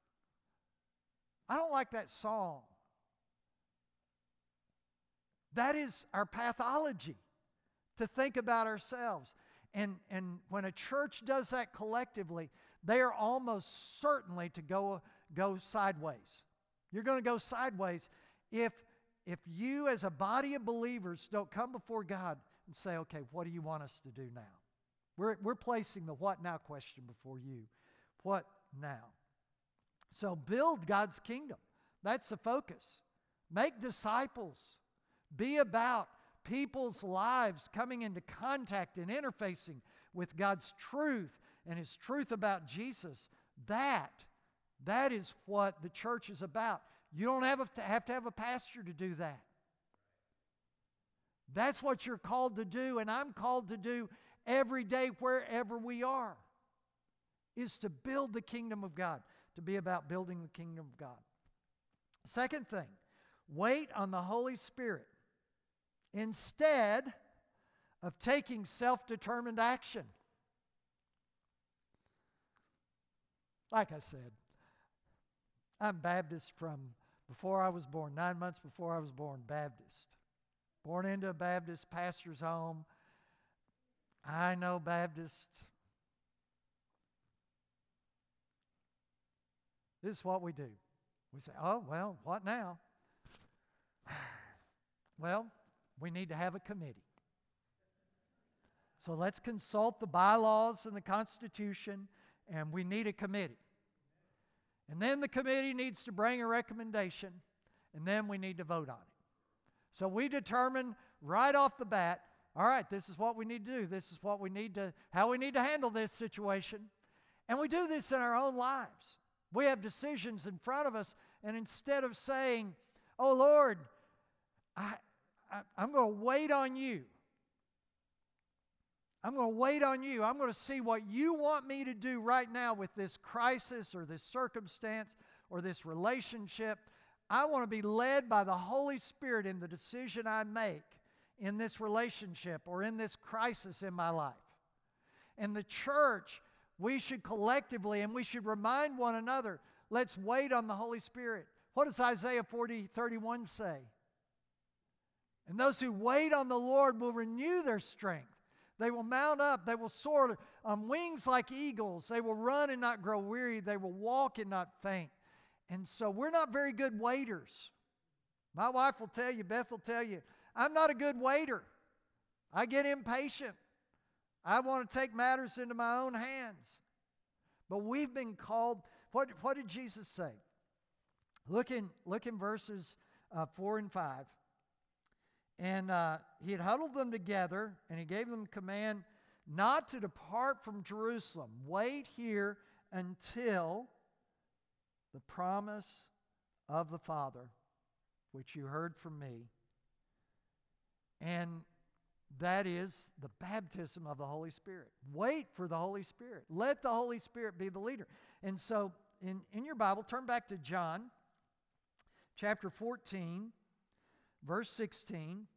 I don't like that song. That is our pathology, to think about ourselves. And, and when a church does that collectively, they are almost certainly to go, go sideways. You're going to go sideways if, if you as a body of believers don't come before God and say, okay, what do you want us to do now? We're, we're placing the what now question before you. What now? So build God's kingdom. That's the focus. Make disciples. Be about people's lives coming into contact and interfacing with God's truth and His truth about Jesus. That, that is what the church is about. You don't have to have to have a pastor to do that. That's what you're called to do, and I'm called to do every day wherever we are, is to build the kingdom of God, to be about building the kingdom of God. Second thing, wait on the Holy Spirit instead of taking self-determined action. Like I said, I'm Baptist from before I was born, nine months before I was born, Baptist. Born into a Baptist pastor's home. I know Baptist. This is what we do. We say, oh, well, what now? Well, we need to have a committee. So let's consult the bylaws and the Constitution, and we need a committee. And then the committee needs to bring a recommendation, and then we need to vote on it. So we determine right off the bat, all right, this is what we need to do. This is what we need to, how we need to handle this situation. And we do this in our own lives. We have decisions in front of us, and instead of saying, oh, Lord, I, I, I'm going to wait on you. I'm going to wait on you. I'm going to see what you want me to do right now with this crisis or this circumstance or this relationship. I want to be led by the Holy Spirit in the decision I make in this relationship or in this crisis in my life. And the church, we should collectively, and we should remind one another, let's wait on the Holy Spirit. What does Isaiah forty, thirty-one say? And those who wait on the Lord will renew their strength. They will mount up. They will soar on wings like eagles. They will run and not grow weary. They will walk and not faint. And so we're not very good waiters. My wife will tell you, Beth will tell you, I'm not a good waiter. I get impatient. I want to take matters into my own hands. But we've been called, what, what did Jesus say? Look in, look in verses uh, four and five. And uh, he had huddled them together, and he gave them command not to depart from Jerusalem. Wait here until the promise of the Father, which you heard from me. And That is the baptism of the Holy Spirit. Wait for the Holy Spirit. Let the Holy Spirit be the leader. And so in, in your Bible, turn back to John chapter fourteen, verse sixteen.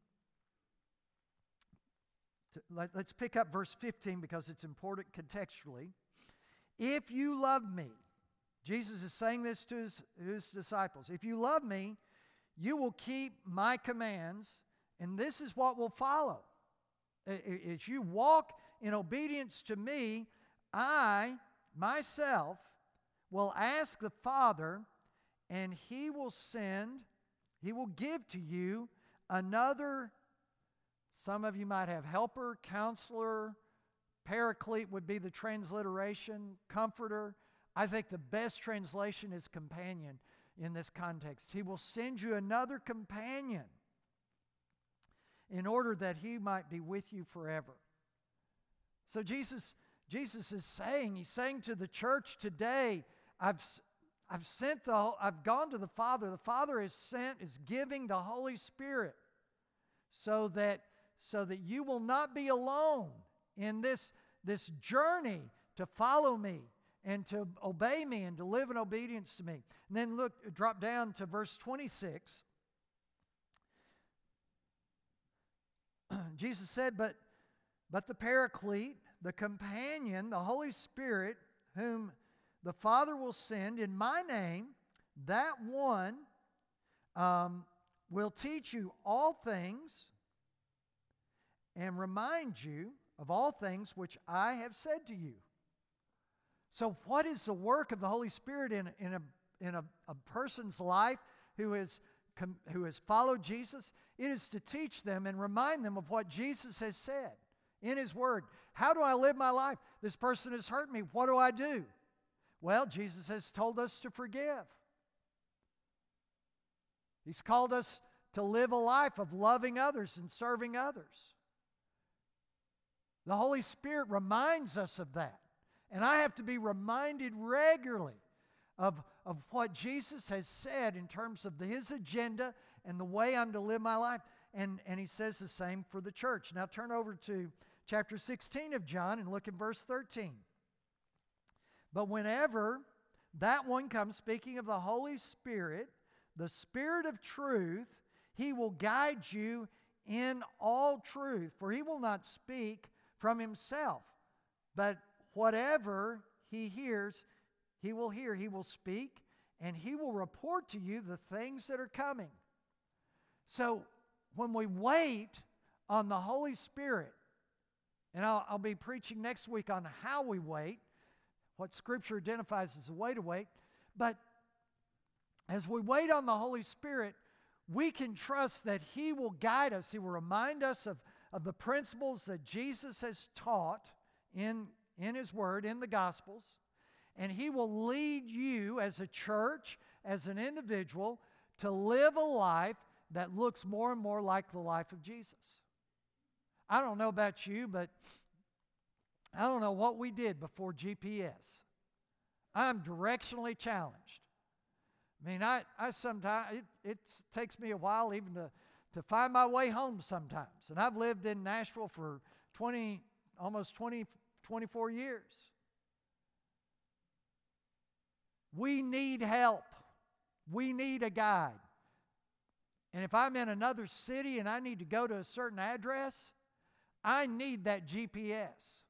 Let, let's pick up verse fifteen because it's important contextually. If you love me, Jesus is saying this to his, his disciples. If you love me, you will keep my commands, and this is what will follow. As you walk in obedience to me, I, myself, will ask the Father, and He will send, He will give to you another, some of you might have helper, counselor, paraclete would be the transliteration, comforter. I think the best translation is companion in this context. He will send you another companion in order that He might be with you forever. So Jesus, Jesus is saying, He's saying to the church today, I've, I've sent the, I've gone to the Father. The Father is sent, is giving the Holy Spirit so that, so that you will not be alone in this, this journey to follow me and to obey me and to live in obedience to me. And then look, drop down to verse twenty-six. Jesus said, but, but the Paraclete, the companion, the Holy Spirit, whom the Father will send in my name, that one um, will teach you all things and remind you of all things which I have said to you. So what is the work of the Holy Spirit in, in, a, in a, a person's life who is who has followed Jesus? It is to teach them and remind them of what Jesus has said in His Word. How do I live my life? This person has hurt me. What do I do? Well, Jesus has told us to forgive. He's called us to live a life of loving others and serving others. The Holy Spirit reminds us of that. And I have to be reminded regularly of, of what Jesus has said in terms of the, His agenda and the way I'm to live my life. And, and He says the same for the church. Now turn over to chapter sixteen of John and look at verse thirteen. But whenever that one comes, speaking of the Holy Spirit, the Spirit of truth, He will guide you in all truth. For He will not speak from Himself, but whatever He hears, He will hear. He will speak, and He will report to you the things that are coming. So when we wait on the Holy Spirit, and I'll, I'll be preaching next week on how we wait, what Scripture identifies as a way to wait, but as we wait on the Holy Spirit, we can trust that He will guide us. He will remind us of, of the principles that Jesus has taught in, in His Word, in the Gospels. And He will lead you as a church, as an individual, to live a life that looks more and more like the life of Jesus. I don't know about you, but I don't know what we did before G P S. I'm directionally challenged. I mean, I, I sometimes, it, it takes me a while even to, to find my way home sometimes. And I've lived in Nashville for twenty, almost twenty, twenty-four years. We need help. We need a guide. And if I'm in another city and I need to go to a certain address, I need that G P S.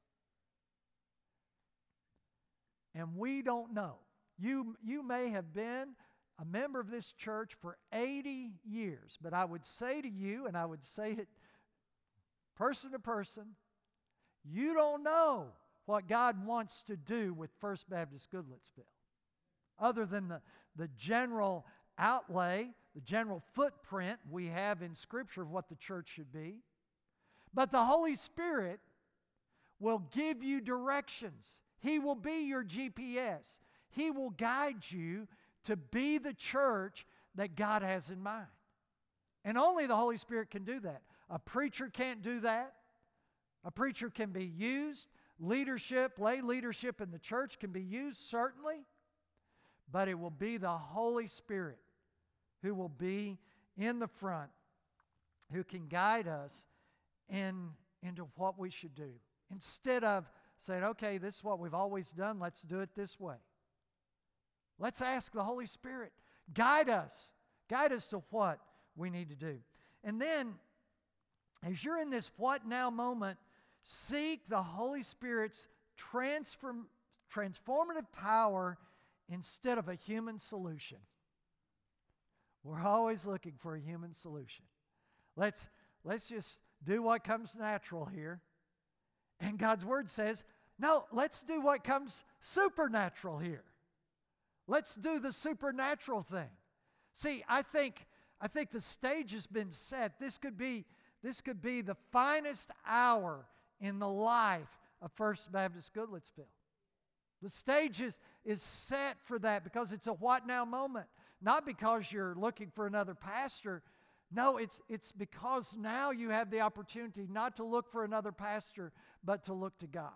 And we don't know. You, you may have been a member of this church for eighty years, but I would say to you, and I would say it person to person, you don't know what God wants to do with First Baptist Goodlettsville. Other than the, the general outlay, the general footprint we have in Scripture of what the church should be. But the Holy Spirit will give you directions. He will be your G P S. He will guide you to be the church that God has in mind. And only the Holy Spirit can do that. A preacher can't do that. A preacher can be used. Leadership, lay leadership in the church can be used, certainly. But it will be the Holy Spirit who will be in the front, who can guide us in, into what we should do. Instead of saying, okay, this is what we've always done, let's do it this way. Let's ask the Holy Spirit, guide us. Guide us to what we need to do. And then, as you're in this what now moment, seek the Holy Spirit's transform, transformative power instead of a human solution. We're always looking for a human solution. Let's, let's just do what comes natural here. And God's Word says, no, let's do what comes supernatural here. Let's do the supernatural thing. See, I think, I think the stage has been set. This could be, this could be the finest hour in the life of First Baptist Goodlettsville. The stage is, is set for that because it's a what now moment. Not because you're looking for another pastor. No, it's, it's because now you have the opportunity not to look for another pastor, but to look to God.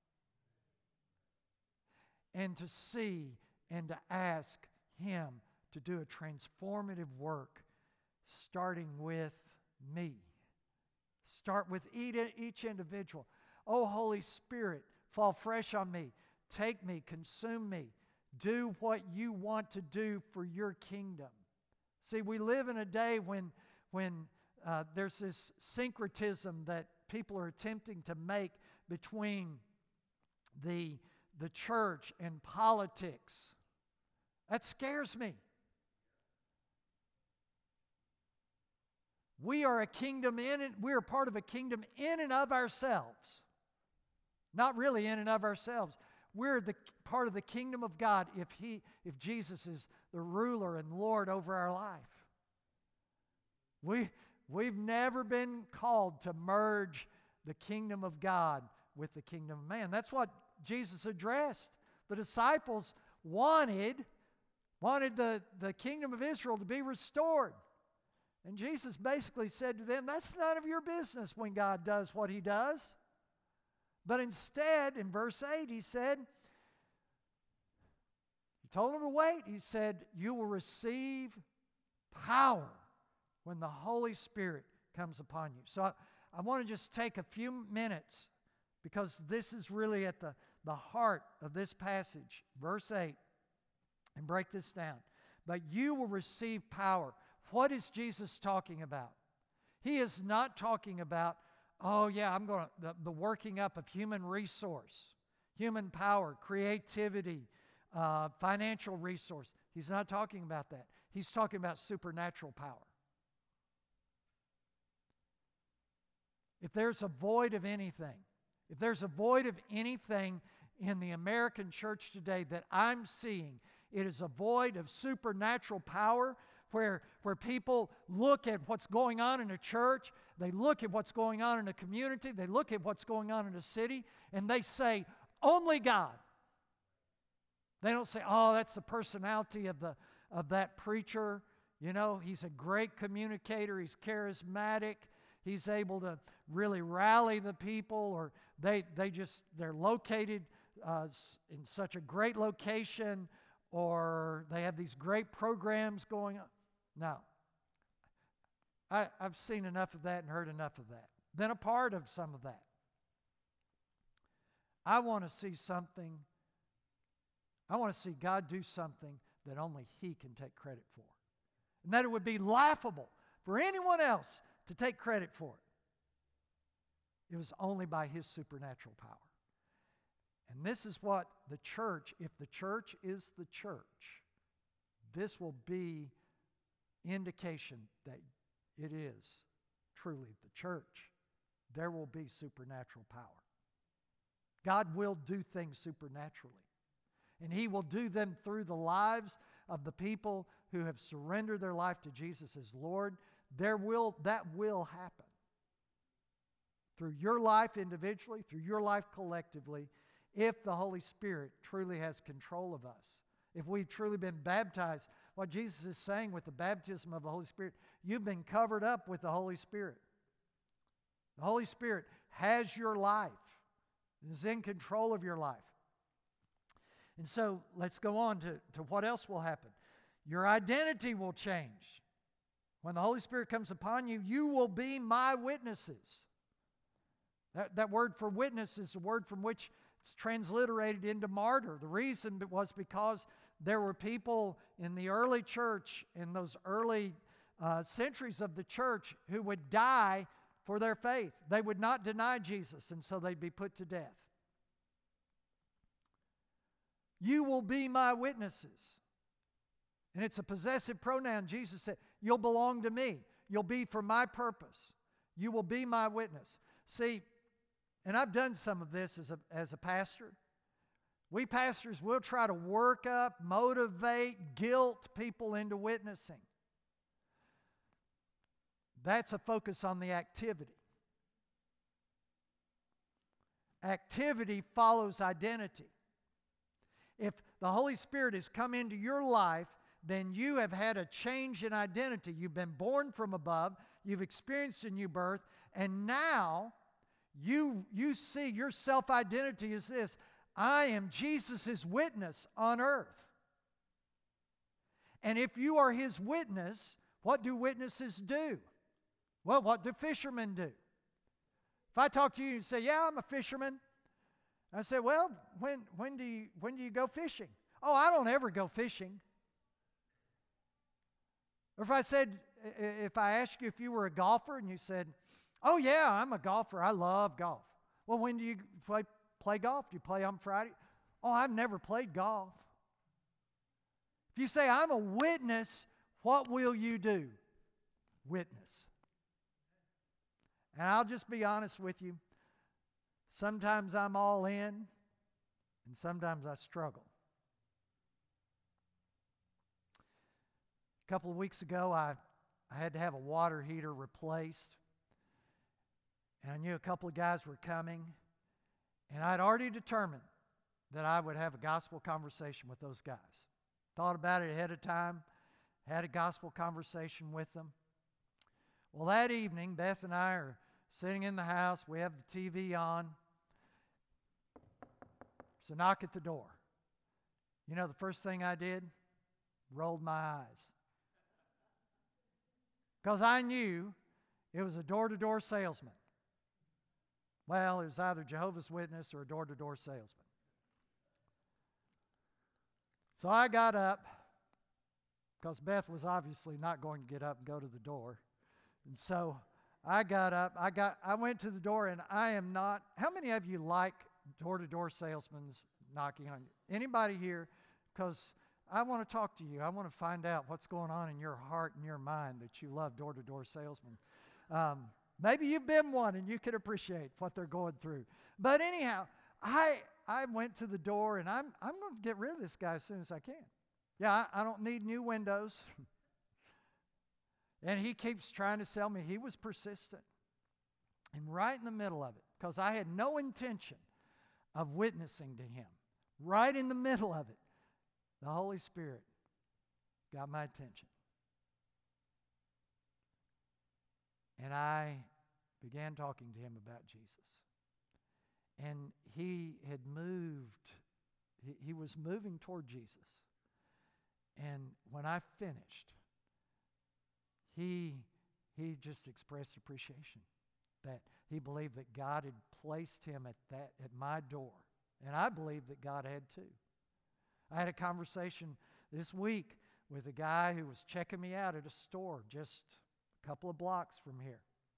And to see and to ask Him to do a transformative work, starting with me. Start with each individual. Oh, Holy Spirit, fall fresh on me. Take me, consume me. Do what you want to do for your kingdom. See, we live in a day when, when uh, there's this syncretism that people are attempting to make between the, the church and politics. That scares me. We are a kingdom in it. We are part of a kingdom in and of ourselves. Not really in and of ourselves. We're the part of the kingdom of God if He, if Jesus is the ruler and Lord over our life. We, we've never been called to merge the kingdom of God with the kingdom of man. That's what Jesus addressed. The disciples wanted, wanted the, the kingdom of Israel to be restored. And Jesus basically said to them, that's none of your business when God does what He does. But instead, in verse eight, He said, He told them to wait. He said, you will receive power when the Holy Spirit comes upon you. So I, I want to just take a few minutes because this is really at the, the heart of this passage, verse eight, and break this down. But you will receive power. What is Jesus talking about? He is not talking about, oh yeah, I'm going to, the, the working up of human resource, human power, creativity, uh, financial resource. He's not talking about that. He's talking about supernatural power. If there's a void of anything, if there's a void of anything in the American church today that I'm seeing, it is a void of supernatural power where, where people look at what's going on in a church, they look at what's going on in a community, they look at what's going on in a city, and they say, only God. They don't say, oh, that's the personality of, the, of that preacher. You know, he's a great communicator, he's charismatic, he's able to really rally the people, or they, they just, they're located uh, in such a great location, or they have these great programs going on. No. I, I've seen enough of that and heard enough of that. Been a part of some of that. I want to see something, I want to see God do something that only He can take credit for. And that it would be laughable for anyone else to take credit for it. It was only by His supernatural power. And this is what the church, if the church is the church, this will be indication that it is truly the church. There will be supernatural power. God will do things supernaturally. And He will do them through the lives of the people who have surrendered their life to Jesus as Lord. There will, that will happen. Through your life individually, through your life collectively, if the Holy Spirit truly has control of us. If we've truly been baptized, what Jesus is saying with the baptism of the Holy Spirit, you've been covered up with the Holy Spirit. The Holy Spirit has your life, is in control of your life. And so let's go on to, to what else will happen. Your identity will change. When the Holy Spirit comes upon you, you will be my witnesses. That, that word for witness is a word from which it's transliterated into martyr. The reason was because there were people in the early church, in those early uh, centuries of the church, who would die for their faith. They would not deny Jesus, and so they'd be put to death. You will be my witnesses. And it's a possessive pronoun. Jesus said, you'll belong to me. You'll be for my purpose. You will be my witness. See, and I've done some of this as a, as a pastor. We pastors will try to work up, motivate, guilt people into witnessing. That's a focus on the activity. Activity follows identity. If the Holy Spirit has come into your life, then you have had a change in identity. You've been born from above. You've experienced a new birth. And now you, you see your self-identity is this. I am Jesus' witness on earth. And if you are His witness, what do witnesses do? Well, what do fishermen do? If I talk to you and say, yeah, I'm a fisherman. I say, well, when, when, do you, when do you go fishing? Oh, I don't ever go fishing. Or if I said, if I asked you if you were a golfer and you said, oh yeah, I'm a golfer, I love golf. Well, when do you play, play golf? Do you play on Friday? Oh, I've never played golf. If you say, I'm a witness, what will you do? Witness. And I'll just be honest with you. Sometimes I'm all in, and sometimes I struggle. A couple of weeks ago, I, I had to have a water heater replaced. And I knew a couple of guys were coming. And I'd already determined that I would have a gospel conversation with those guys. Thought about it ahead of time, had a gospel conversation with them. Well, that evening, Beth and I are sitting in the house. We have the T V on. It's a knock at the door. You know the first thing I did? Rolled my eyes. Because I knew it was a door-to-door salesman. Well, it was either Jehovah's Witness or a door-to-door salesman. So I got up, because Beth was obviously not going to get up and go to the door. And so I got up, I got, I went to the door, and I am not, how many of you like door-to-door salesmen knocking on you? Anybody here? Because I want to talk to you. I want to find out what's going on in your heart and your mind that you love door-to-door salesmen. Um, maybe you've been one and you can appreciate what they're going through. But anyhow, I I went to the door, and I'm, I'm going to get rid of this guy as soon as I can. Yeah, I, I don't need new windows. And he keeps trying to sell me. He was persistent. And right in the middle of it, because I had no intention of witnessing to him, right in the middle of it, the Holy Spirit got my attention. And I began talking to him about Jesus. And he had moved, he, he was moving toward Jesus. And when I finished, he, he just expressed appreciation that he believed that God had placed him at, that, at my door. And I believed that God had too. I had a conversation this week with a guy who was checking me out at a store just a couple of blocks from here.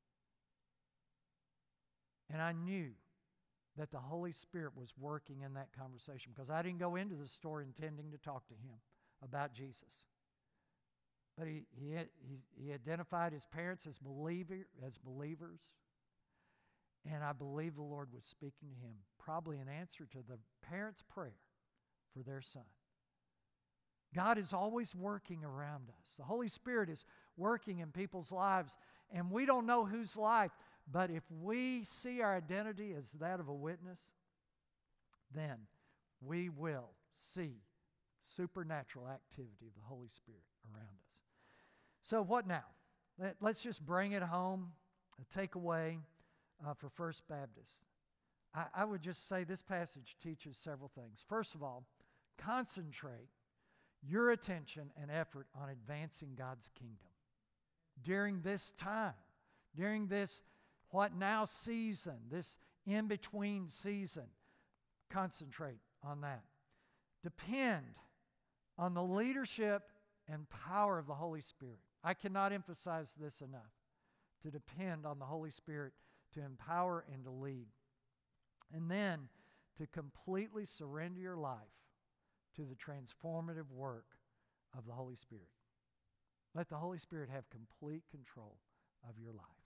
And I knew that the Holy Spirit was working in that conversation because I didn't go into the store intending to talk to him about Jesus. But he, he, he, he identified his parents as, believer, as believers. And I believe the Lord was speaking to him, probably in answer to the parents' prayer for their son. God is always working around us. The Holy Spirit is working in people's lives, and we don't know whose life. But if we see our identity as that of a witness, then we will see supernatural activity of the Holy Spirit around us. So what now? Let, let's just bring it home, a takeaway uh, for First Baptist. I, I would just say this passage teaches several things. First of all, concentrate your attention and effort on advancing God's kingdom. During this time, during this what now season, this in-between season, concentrate on that. Depend on the leadership and power of the Holy Spirit. I cannot emphasize this enough, to depend on the Holy Spirit to empower and to lead. And then to completely surrender your life to the transformative work of the Holy Spirit. Let the Holy Spirit have complete control of your life.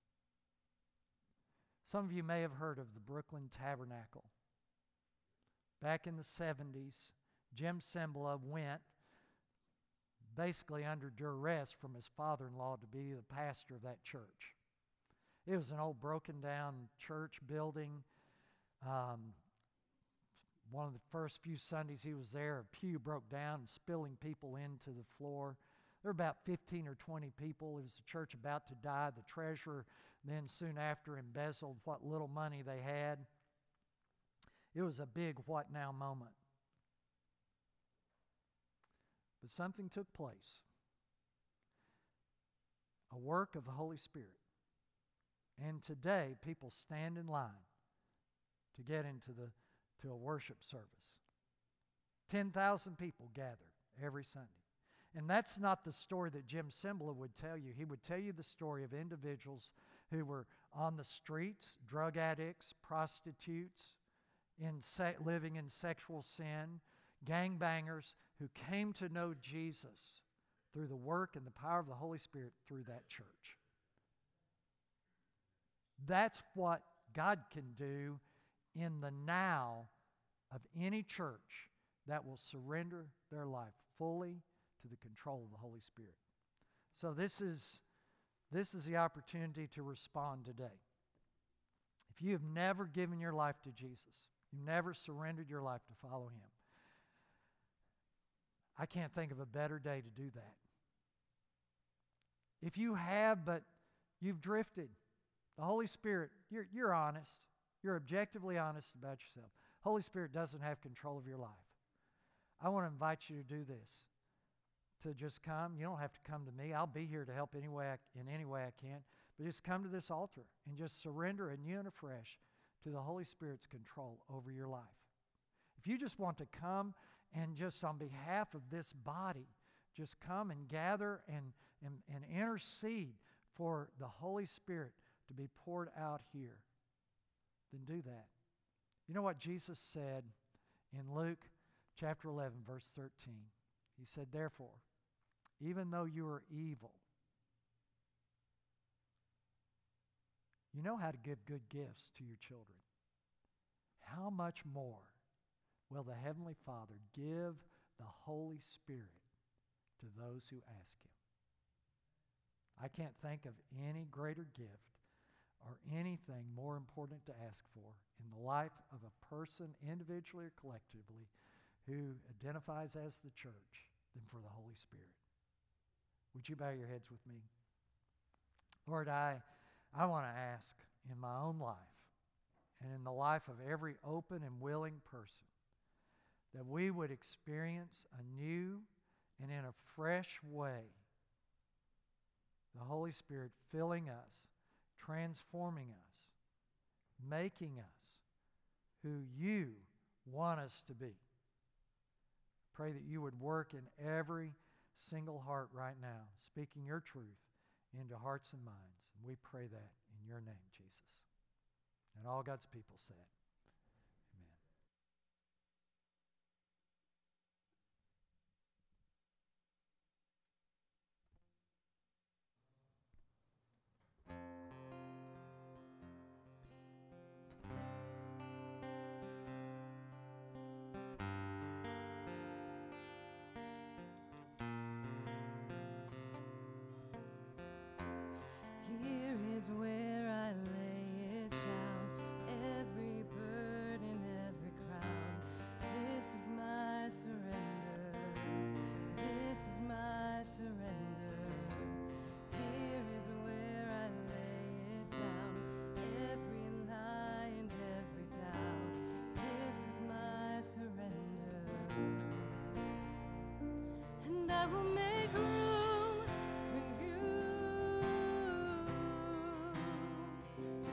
Some of you may have heard of the Brooklyn Tabernacle. Back in the seventies, Jim Cymbala went basically under duress from his father-in-law to be the pastor of that church. It was an old broken down church building. Um, one of the first few Sundays he was there, a pew broke down and spilling people into the floor. There were about fifteen or twenty people. It was the church about to die. The treasurer then soon after embezzled what little money they had. It was a big what now moment. But something took place. A work of the Holy Spirit. And today people stand in line to get into the to a worship service. ten thousand people gather every Sunday. And that's not the story that Jim Cymbala would tell you. He would tell you the story of individuals who were on the streets, drug addicts, prostitutes, in se- living in sexual sin, gangbangers who came to know Jesus through the work and the power of the Holy Spirit through that church. That's what God can do in the now of any church that will surrender their life fully to the control of the Holy Spirit. So this is, this is the opportunity to respond today. If you have never given your life to Jesus, you never surrendered your life to follow Him, I can't think of a better day to do that. If you have, but you've drifted, the Holy Spirit, you're, you're honest. You're objectively honest about yourself. Holy Spirit doesn't have control of your life. I want to invite you to do this, to just come. You don't have to come to me. I'll be here to help any way I, in any way I can. But just come to this altar and just surrender anew and afresh to the Holy Spirit's control over your life. If you just want to come and just on behalf of this body, just come and gather and, and, and intercede for the Holy Spirit to be poured out here, then do that. You know what Jesus said in Luke chapter eleven, verse thirteen? He said, therefore, even though you are evil, you know how to give good gifts to your children. How much more will the Heavenly Father give the Holy Spirit to those who ask Him? I can't think of any greater gift or anything more important to ask for in the life of a person, individually or collectively, who identifies as the church than for the Holy Spirit. Would you bow your heads with me? Lord, I, I want to ask in my own life and in the life of every open and willing person that we would experience a new and in a fresh way the Holy Spirit filling us, transforming us, making us who you want us to be. Pray that you would work in every single heart right now, speaking your truth into hearts and minds. And we pray that in your name, Jesus. And all God's people said, amen. Here is where I lay it down, every burden, every crown. This is my surrender. This is my surrender. Here is where I lay it down, every lie and every doubt. This is my surrender. And I will make room for you.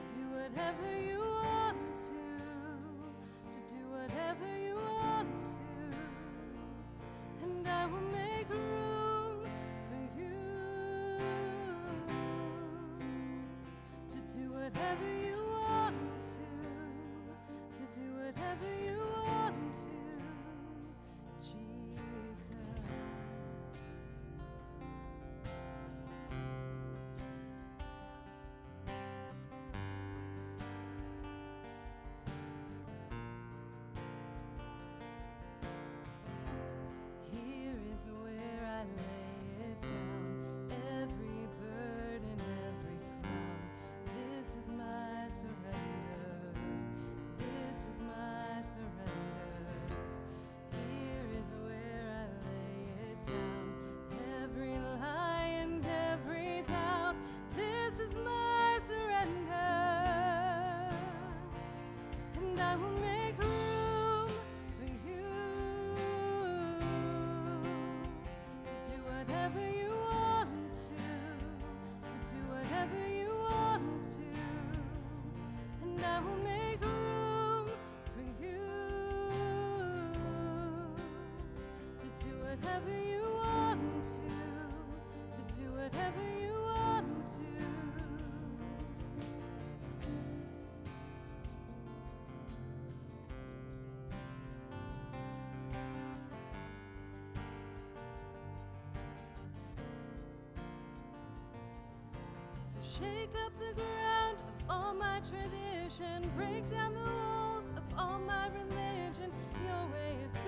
Shake up the ground of all my tradition. Break down the walls of all my religion. Your way is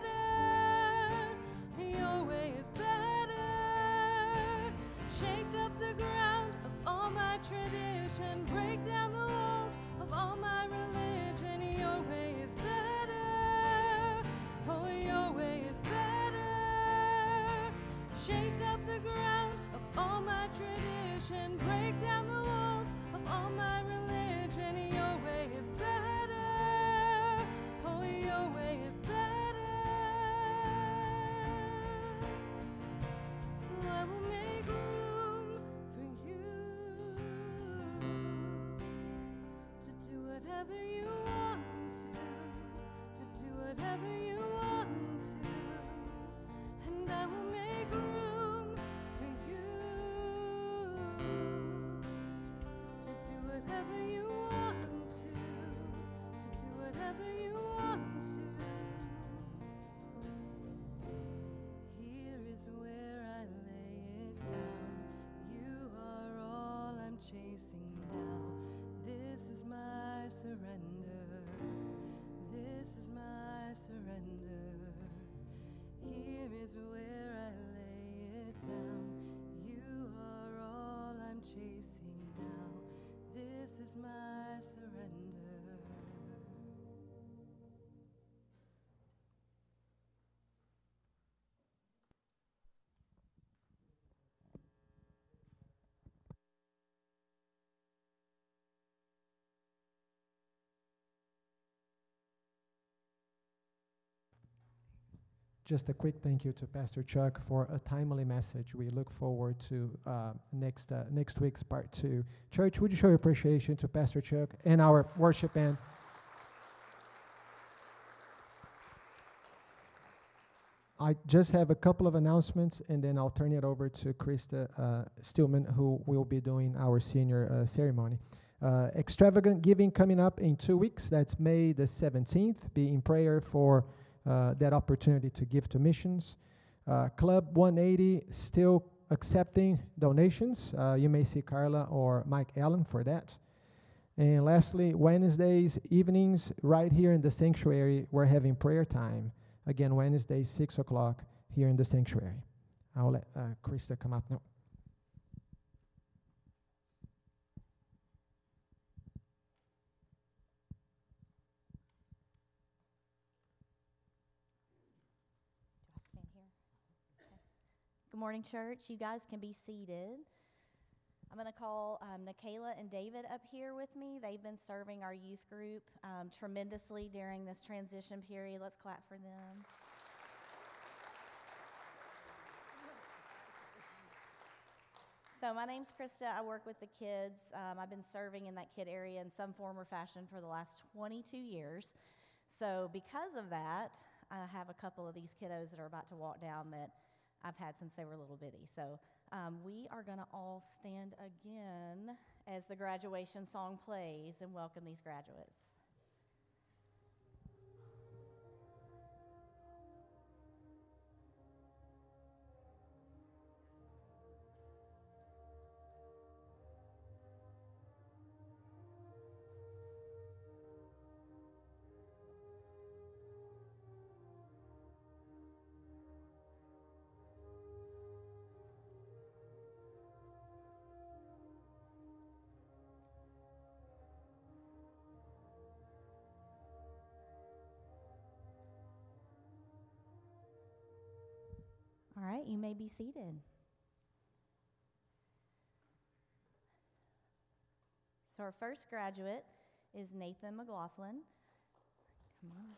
better. Your way is better. Shake up the ground of all my tradition. Break down the walls of all my religion. Your way is better. Oh, your way is better. Shake up the ground of all my tradition. Break down the walls of all my religion. Your way is better. Oh, your way is better. So I will make room for you to do whatever you want to, to do whatever you want to, and I will make room for you to do whatever you want to, to do whatever you want to. Here is where I lay it down. You are all I'm chasing now. This is my surrender. This is my surrender. Here is where I lay it down. You are all I'm chasing now. This is my surrender. Just a quick thank you to Pastor Chuck for a timely message. We look forward to uh, next uh, next week's part two. Church, would you show your appreciation to Pastor Chuck and our worship band? I just have a couple of announcements, and then I'll turn it over to Krista uh, Stillman, who will be doing our senior uh, ceremony. Uh, extravagant giving coming up in two weeks. That's May the seventeenth. Be in prayer for Uh, that opportunity to give to missions. Uh, Club one eighty still accepting donations. Uh, you may see Carla or Mike Allen for that. And lastly, Wednesdays evenings right here in the sanctuary, we're having prayer time. Again, Wednesday, six o'clock here in the sanctuary. I'll let uh, Krista come up now. Good morning, church. You guys can be seated. I'm going to call um, Nikayla and David up here with me. They've been serving our youth group um, tremendously during this transition period. Let's clap for them. So my name's Krista. I work with the kids. Um, I've been serving in that kid area in some form or fashion for the last twenty-two years. So because of that, I have a couple of these kiddos that are about to walk down that I've had since they were little bitty. So um, we are going to all stand again as the graduation song plays and welcome these graduates. All right, you may be seated. So our first graduate is Nathan McLaughlin. Come on.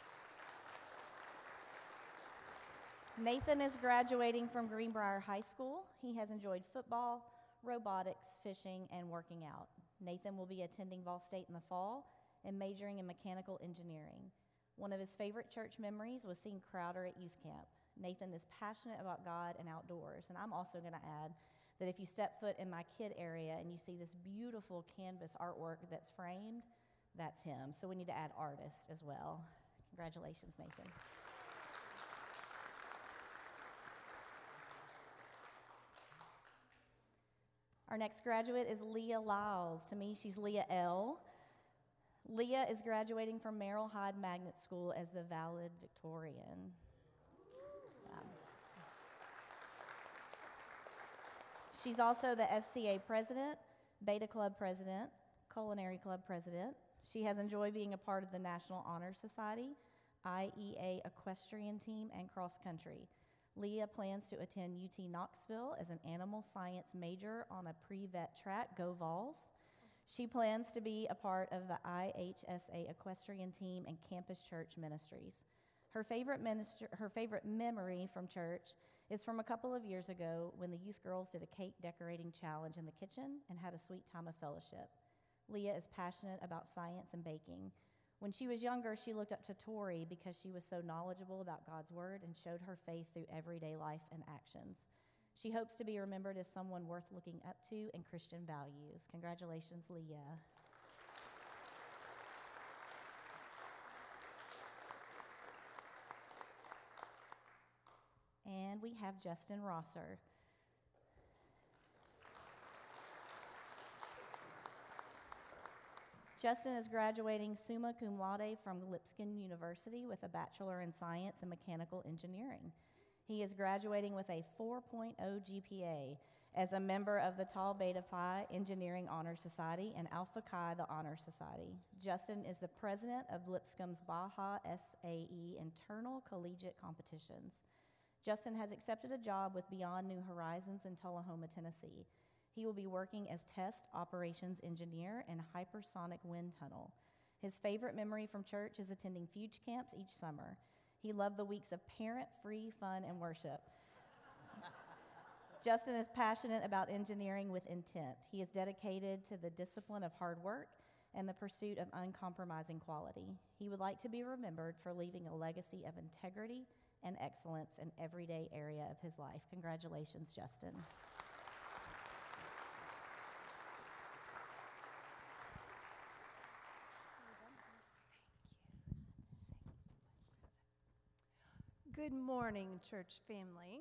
Nathan is graduating from Greenbrier High School. He has enjoyed football, robotics, fishing, and working out. Nathan will be attending Vol State in the fall and majoring in mechanical engineering. One of his favorite church memories was seeing Crowder at youth camp. Nathan is passionate about God and outdoors, and I'm also going to add that if you step foot in my kid area and you see this beautiful canvas artwork that's framed, that's him. So we need to add artist as well. Congratulations, Nathan. Our next graduate is Leah Lyles. To me, she's Leah L. Leah is graduating from Merrill Hyde Magnet School as the valedictorian. Wow. She's also the F C A president, Beta Club president, Culinary Club president. She has enjoyed being a part of the National Honor Society, I E A equestrian team, and cross country. Leah plans to attend U T Knoxville as an animal science major on a pre-vet track, Go Vols. She plans to be a part of the I H S A equestrian team and Campus Church Ministries. Her favorite, minister, her favorite memory from church is from a couple of years ago when the youth girls did a cake decorating challenge in the kitchen and had a sweet time of fellowship. Leah is passionate about science and baking. When she was younger, she looked up to Tori because she was so knowledgeable about God's word and showed her faith through everyday life and actions. She hopes to be remembered as someone worth looking up to in Christian values. Congratulations, Leah. And we have Justin Rosser. Justin is graduating summa cum laude from Lipscomb University with a Bachelor in Science and Mechanical Engineering. He is graduating with a four point oh G P A as a member of the Tau Beta Pi Engineering Honor Society and Alpha Chi, the Honor Society. Justin is the president of Lipscomb's Baja S A E Internal Collegiate Competitions. Justin has accepted a job with Beyond New Horizons in Tullahoma, Tennessee. He will be working as test operations engineer in hypersonic wind tunnel. His favorite memory from church is attending Fuge camps each summer. He loved the weeks of parent-free fun and worship. Justin is passionate about engineering with intent. He is dedicated to the discipline of hard work and the pursuit of uncompromising quality. He would like to be remembered for leaving a legacy of integrity and excellence in everyday area of his life. Congratulations, Justin. Good morning, church family.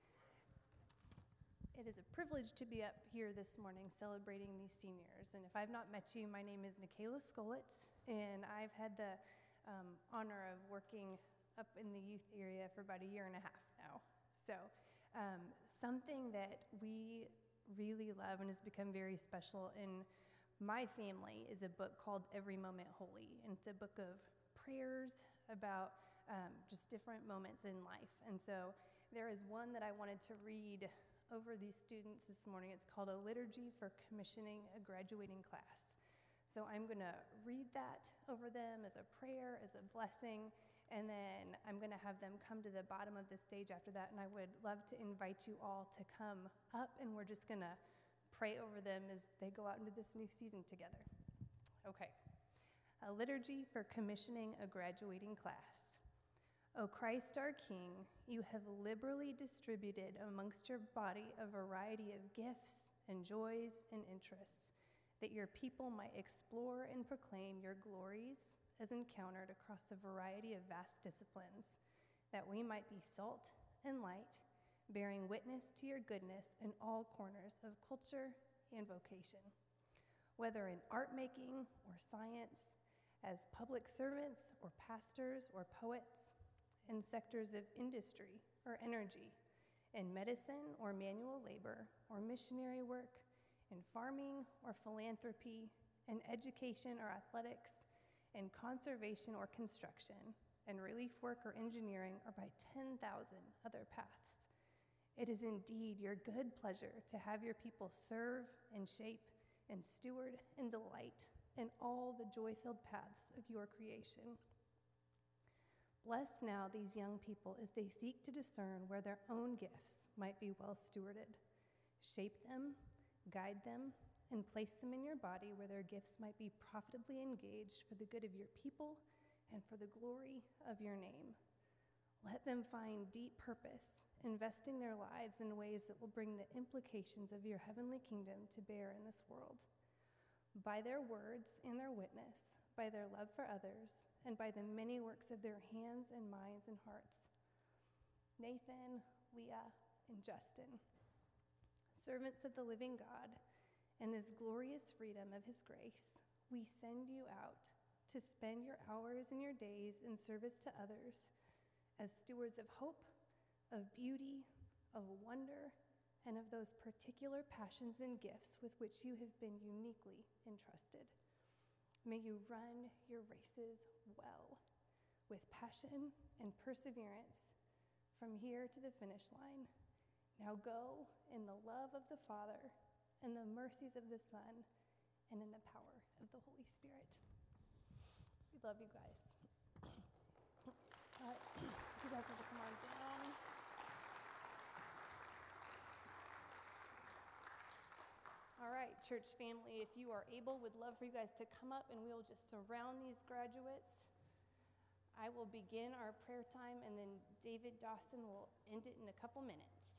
It is a privilege to be up here this morning celebrating these seniors. And if I've not met you, my name is Nikayla Skolitz, and I've had the um, honor of working up in the youth area for about a year and a half now. So um, something that we really love and has become very special in my family is a book called Every Moment Holy. And it's a book of prayers about um, just different moments in life. And so there is one that I wanted to read over these students this morning. It's called A Liturgy for Commissioning a Graduating Class. So I'm going to read that over them as a prayer, as a blessing, and then I'm going to have them come to the bottom of the stage after that, and I would love to invite you all to come up, and we're just going to pray over them as they go out into this new season together. Okay. A Liturgy for Commissioning a Graduating Class. O Christ our King, you have liberally distributed amongst your body a variety of gifts and joys and interests, that your people might explore and proclaim your glories as encountered across a variety of vast disciplines, that we might be salt and light, bearing witness to your goodness in all corners of culture and vocation, whether in art making or science, as public servants or pastors or poets, in sectors of industry or energy, in medicine or manual labor or missionary work, in farming or philanthropy, in education or athletics, in conservation or construction, in relief work or engineering, or by ten thousand other paths. It is indeed your good pleasure to have your people serve and shape and steward and delight in all the joy-filled paths of your creation. Bless now these young people as they seek to discern where their own gifts might be well stewarded. Shape them, guide them, and place them in your body where their gifts might be profitably engaged for the good of your people and for the glory of your name. Let them find deep purpose, investing their lives in ways that will bring the implications of your heavenly kingdom to bear in this world. By their words and their witness, by their love for others, and by the many works of their hands and minds and hearts. Nathan, Leah, and Justin, servants of the living God, In this glorious freedom of his grace, we send you out to spend your hours and your days in service to others as stewards of hope, of beauty, of wonder, and of those particular passions and gifts with which you have been uniquely entrusted. May you run your races well, with passion and perseverance from here to the finish line. Now go in the love of the Father, in the mercies of the Son, and in the power of the Holy Spirit. We love you guys. Uh, if you guys want to come on down. All right, church family, if you are able, would love for you guys to come up and we'll just surround these graduates. I will begin our prayer time and then David Dawson will end it in a couple minutes.